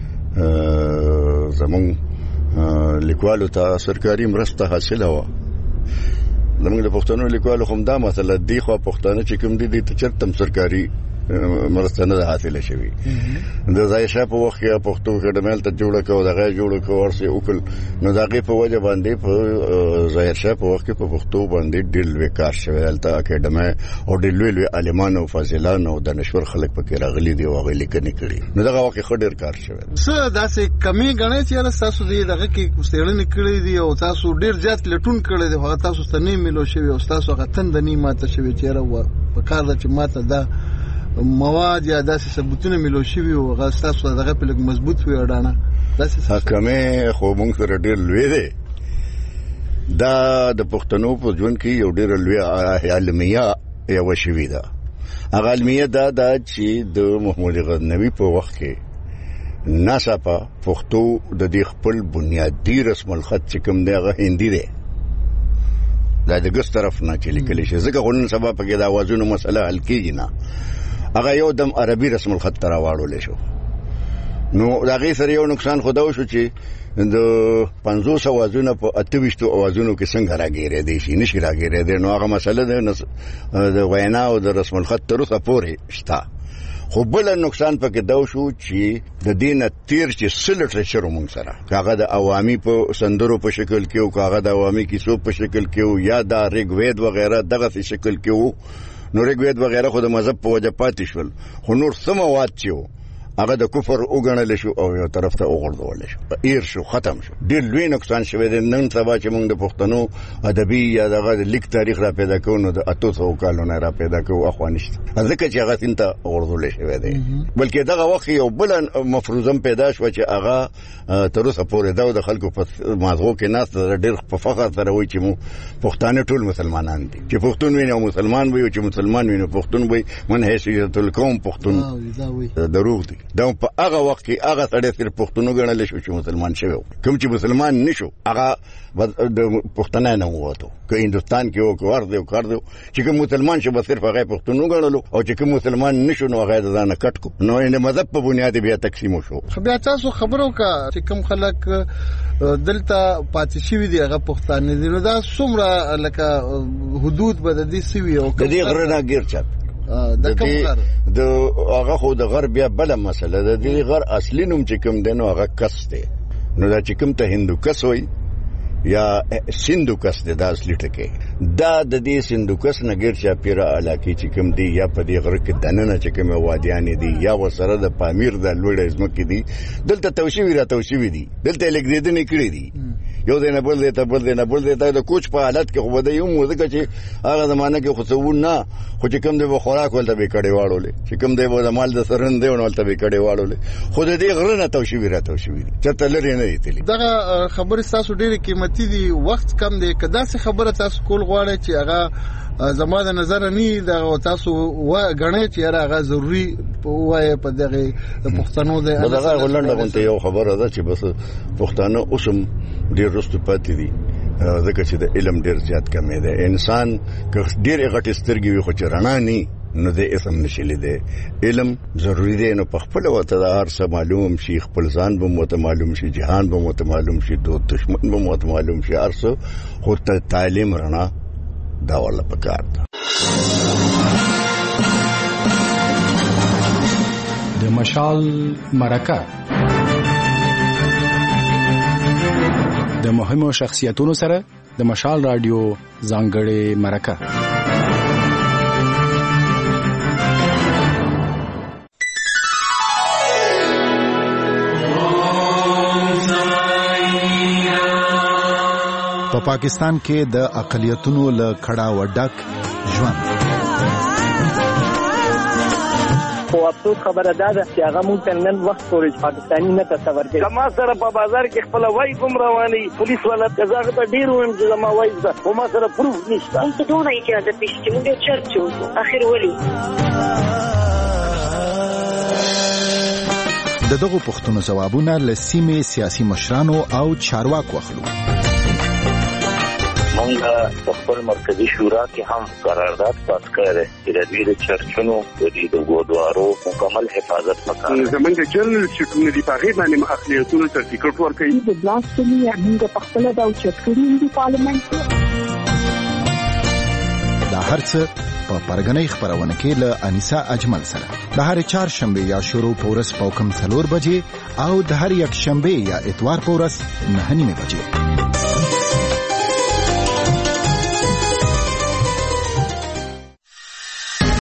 S6: زمون لیکوالو ته سرکاري مرسته حاصله و. زمونږ د پښتنو لیکوالو هم دا مثلا دی خو پښتانه چې کوم دي د چرتم سرکاري مرسته نه حاصله شوی. د ظاهر شاه په وخت کې پښتو اکیډمل ته جوړ کړو دغه جوړ کړو ورسې وکړ نو دغه په وجه باندې په ظاهر شاه په وخت کې په پښتو باندې ډېر وکړ شوی دلته اکیډمي او ډېر لوی عالمان او فاضلان او د نشور خلک پکې راغلي دي او غلي کني کړي نو دغه وخت خډیر کار شوی.
S24: څه داسې کمی غنې چې تاسو دغه کې ستړنې کړې دي او تاسو ډېر زیات لټون کړی دی هغه تاسو ته نه ملو شوی او تاسو هغه تند نه ماته شوی چې را په کار د چې ماته دا مواد یا داسې ثبوتونه ملو شوی او هغه تاسو دغه په لګ مضبوط وي اډانه داسې حکمه
S6: خو مونږ سره ډېر لوی دی. دا د پښتنو په ژوند کې یو ډېر لوی علمیه یو شوی ده. هغه علمیه دا چې د محمود غزنوي په وخت کې ناسا په پښتو د دې خپل بنیادی رسم الخط چې کوم دی هغه هندي دی دا د ګس طرف نه چې لیکل شي ځکه غوڼ سبا په کې د اوازونو مسله حل کیږي نه هغه یو دم عربي رسم الخط را واړول شو. نو دا غي سره یو نقصان خدا وشو چې د 500 اوازونه په 28 اوازونو کې څنګه راګیرې دي شي نشي راګیرې دي نو هغه مسله د وینا او د رسم الخط تر اوسه پورې شته. خو بل نقصان پکې دا شو چې د دینه تیر چې سلټریچر مونږ سره کاغه د عوامي په سندرو په شکل کې او کاغه د عوامي کیسو په شکل کې او یا د ریګوید وغیرہ دغه په شکل کې وو نو ریګوید وغیرہ خو د مذهب په وجه پاتې شول خو نور سموات چې هغه د کفر وګڼل شو او یو طرف ته وګرځول شو ایر شو ختم شو. ډېر لوی نقصان شوی دی. نن سبا چې موږ د پښتنو ادبي یا دغه لیک تاریخ را پیدا کوو نو د 800 کالونو را پیدا کوو اخوا نشته ځکه چې هغه څنګه وګرځول شوی دی بلکې دغه وخت یو بل مفروضم پیدا شو چې هغه تر اوسه پورې دا د خلکو په مازغو کې ناس ډېر په فخر سره وایي چې مو پښتانه ټول مسلمانان دي چې پښتون وي او مسلمان وي او چې مسلمان وي نو پښتون وي من حیثیت القوم پښتون دروغ دي. دا په هغه وخت کې هغه سړی صرف پښتون غنل شو چې مسلمان شوی کوم چې مسلمان نشو هغه د پښتنه نه وته که هندستان کې او کار دی چې کوم مسلمان شو صرف هغه پښتون غنلو او چې کوم مسلمان نشو نو هغه ځان کټ کو نو یې مذهب په بنیاد بیا تقسیم شو.
S24: بیا تاسو خبرو کا چې کوم خلک دلته پاتې شوی دی هغه پښتانه دي نو دا څومره لکه حدود به د دې سوي او
S6: د دې غرنا ګرچات د هغه خو د غرب بیا بل مسله د دې غر اصلي نوم چې کوم دی نو هغه کس دی نو دا چې کوم ته هندو کس وي یا سندو کس دی دا اصلي ټکی دا د دې سندو کس نه ګر چا پیره علاقه چې کوم دی یا په دې غر کې دننه چې کوم وادیان دي یا وسره د پامیر د لوړ ازمکه دي دلته توشوي دي دلته لیکدنې کړې دي یو دینه بل دیتا د کوچ په حالت کې خو بده یو موزیکا چې هغه زمانه کې خصوصون نه خو چې کوم دی به خوراک ولته به کړي واړولې چې کوم دی به مال د سرن دی ولته به کړي واړولې خو دې غرنه توشوي چته لري نه دي تللی.
S24: دغه خبره تاسو ډېر قیمتي دي وخت کم دی کدا څه خبره تاسو کول غواړئ چې هغه زما د نظر نه د تاسو غنئ چې هغه ضروری وای په دغه پښتنو د
S6: دغه ولنډه غونته یو خبره ده چې بس پښتانه اوسم ډیر رستو پاتې دي ځکه چې د علم ډیر زیات کمی ده. انسان که ډیر غټ سترګې وي خو چې رڼا نه نو د اسم نشلی ده. علم ضروری دی نو په خپل وته د هر څه معلوم شي، خپل ځان به مو معلوم شي، جهان به مو معلوم شي، دوست دشمن به مو معلوم شي، هر څه خو ته تعلیم رڼا دا ولا پکار ده.
S23: د مشال مرکه د مهمو شخصیتونو سره د مشال رادیو ځانګړې مرکه.
S2: په پاکستان کې د اقلیتونو له کړهو ډک ژوند.
S7: خو افسوس خبره ده چې هغه مونږ ته نن وخت پورې پاکستاني نه تصور کوي. کما سره په بازار کې خپل وای کوم رواني پولیس والا قزاغه ته ډیر ویم چې ما وای ده خو ما سره پروف نشته.
S3: مونږ ته دوه اجازه پېښې مونږ چرچو اخر ولي
S2: دغه پښتون ځوابونه لسیمه سیاسي مشرانو او چارواکو اخلو.
S5: مونږه په خپل مرکزی شورا کې هم قرارداد پاس کړی چې د دې چرچونو د ګودوارو مکمل حفاظت وکړي.
S18: زمونږ جنرال چټونه دی په غیر باندې اقلیتونو سرټیفیکټ ورکړي.
S3: د بلاسټمي موږ په خپل د چټکري د پارلیمنت
S2: دا هرڅه په پرګنۍ خبرونه کې له انیسا اجمل سره د هر چهارشنبه یا شروع پورس په کم 4 بجې او د هر یک شنبه یا اتوار پورس 9 بجې.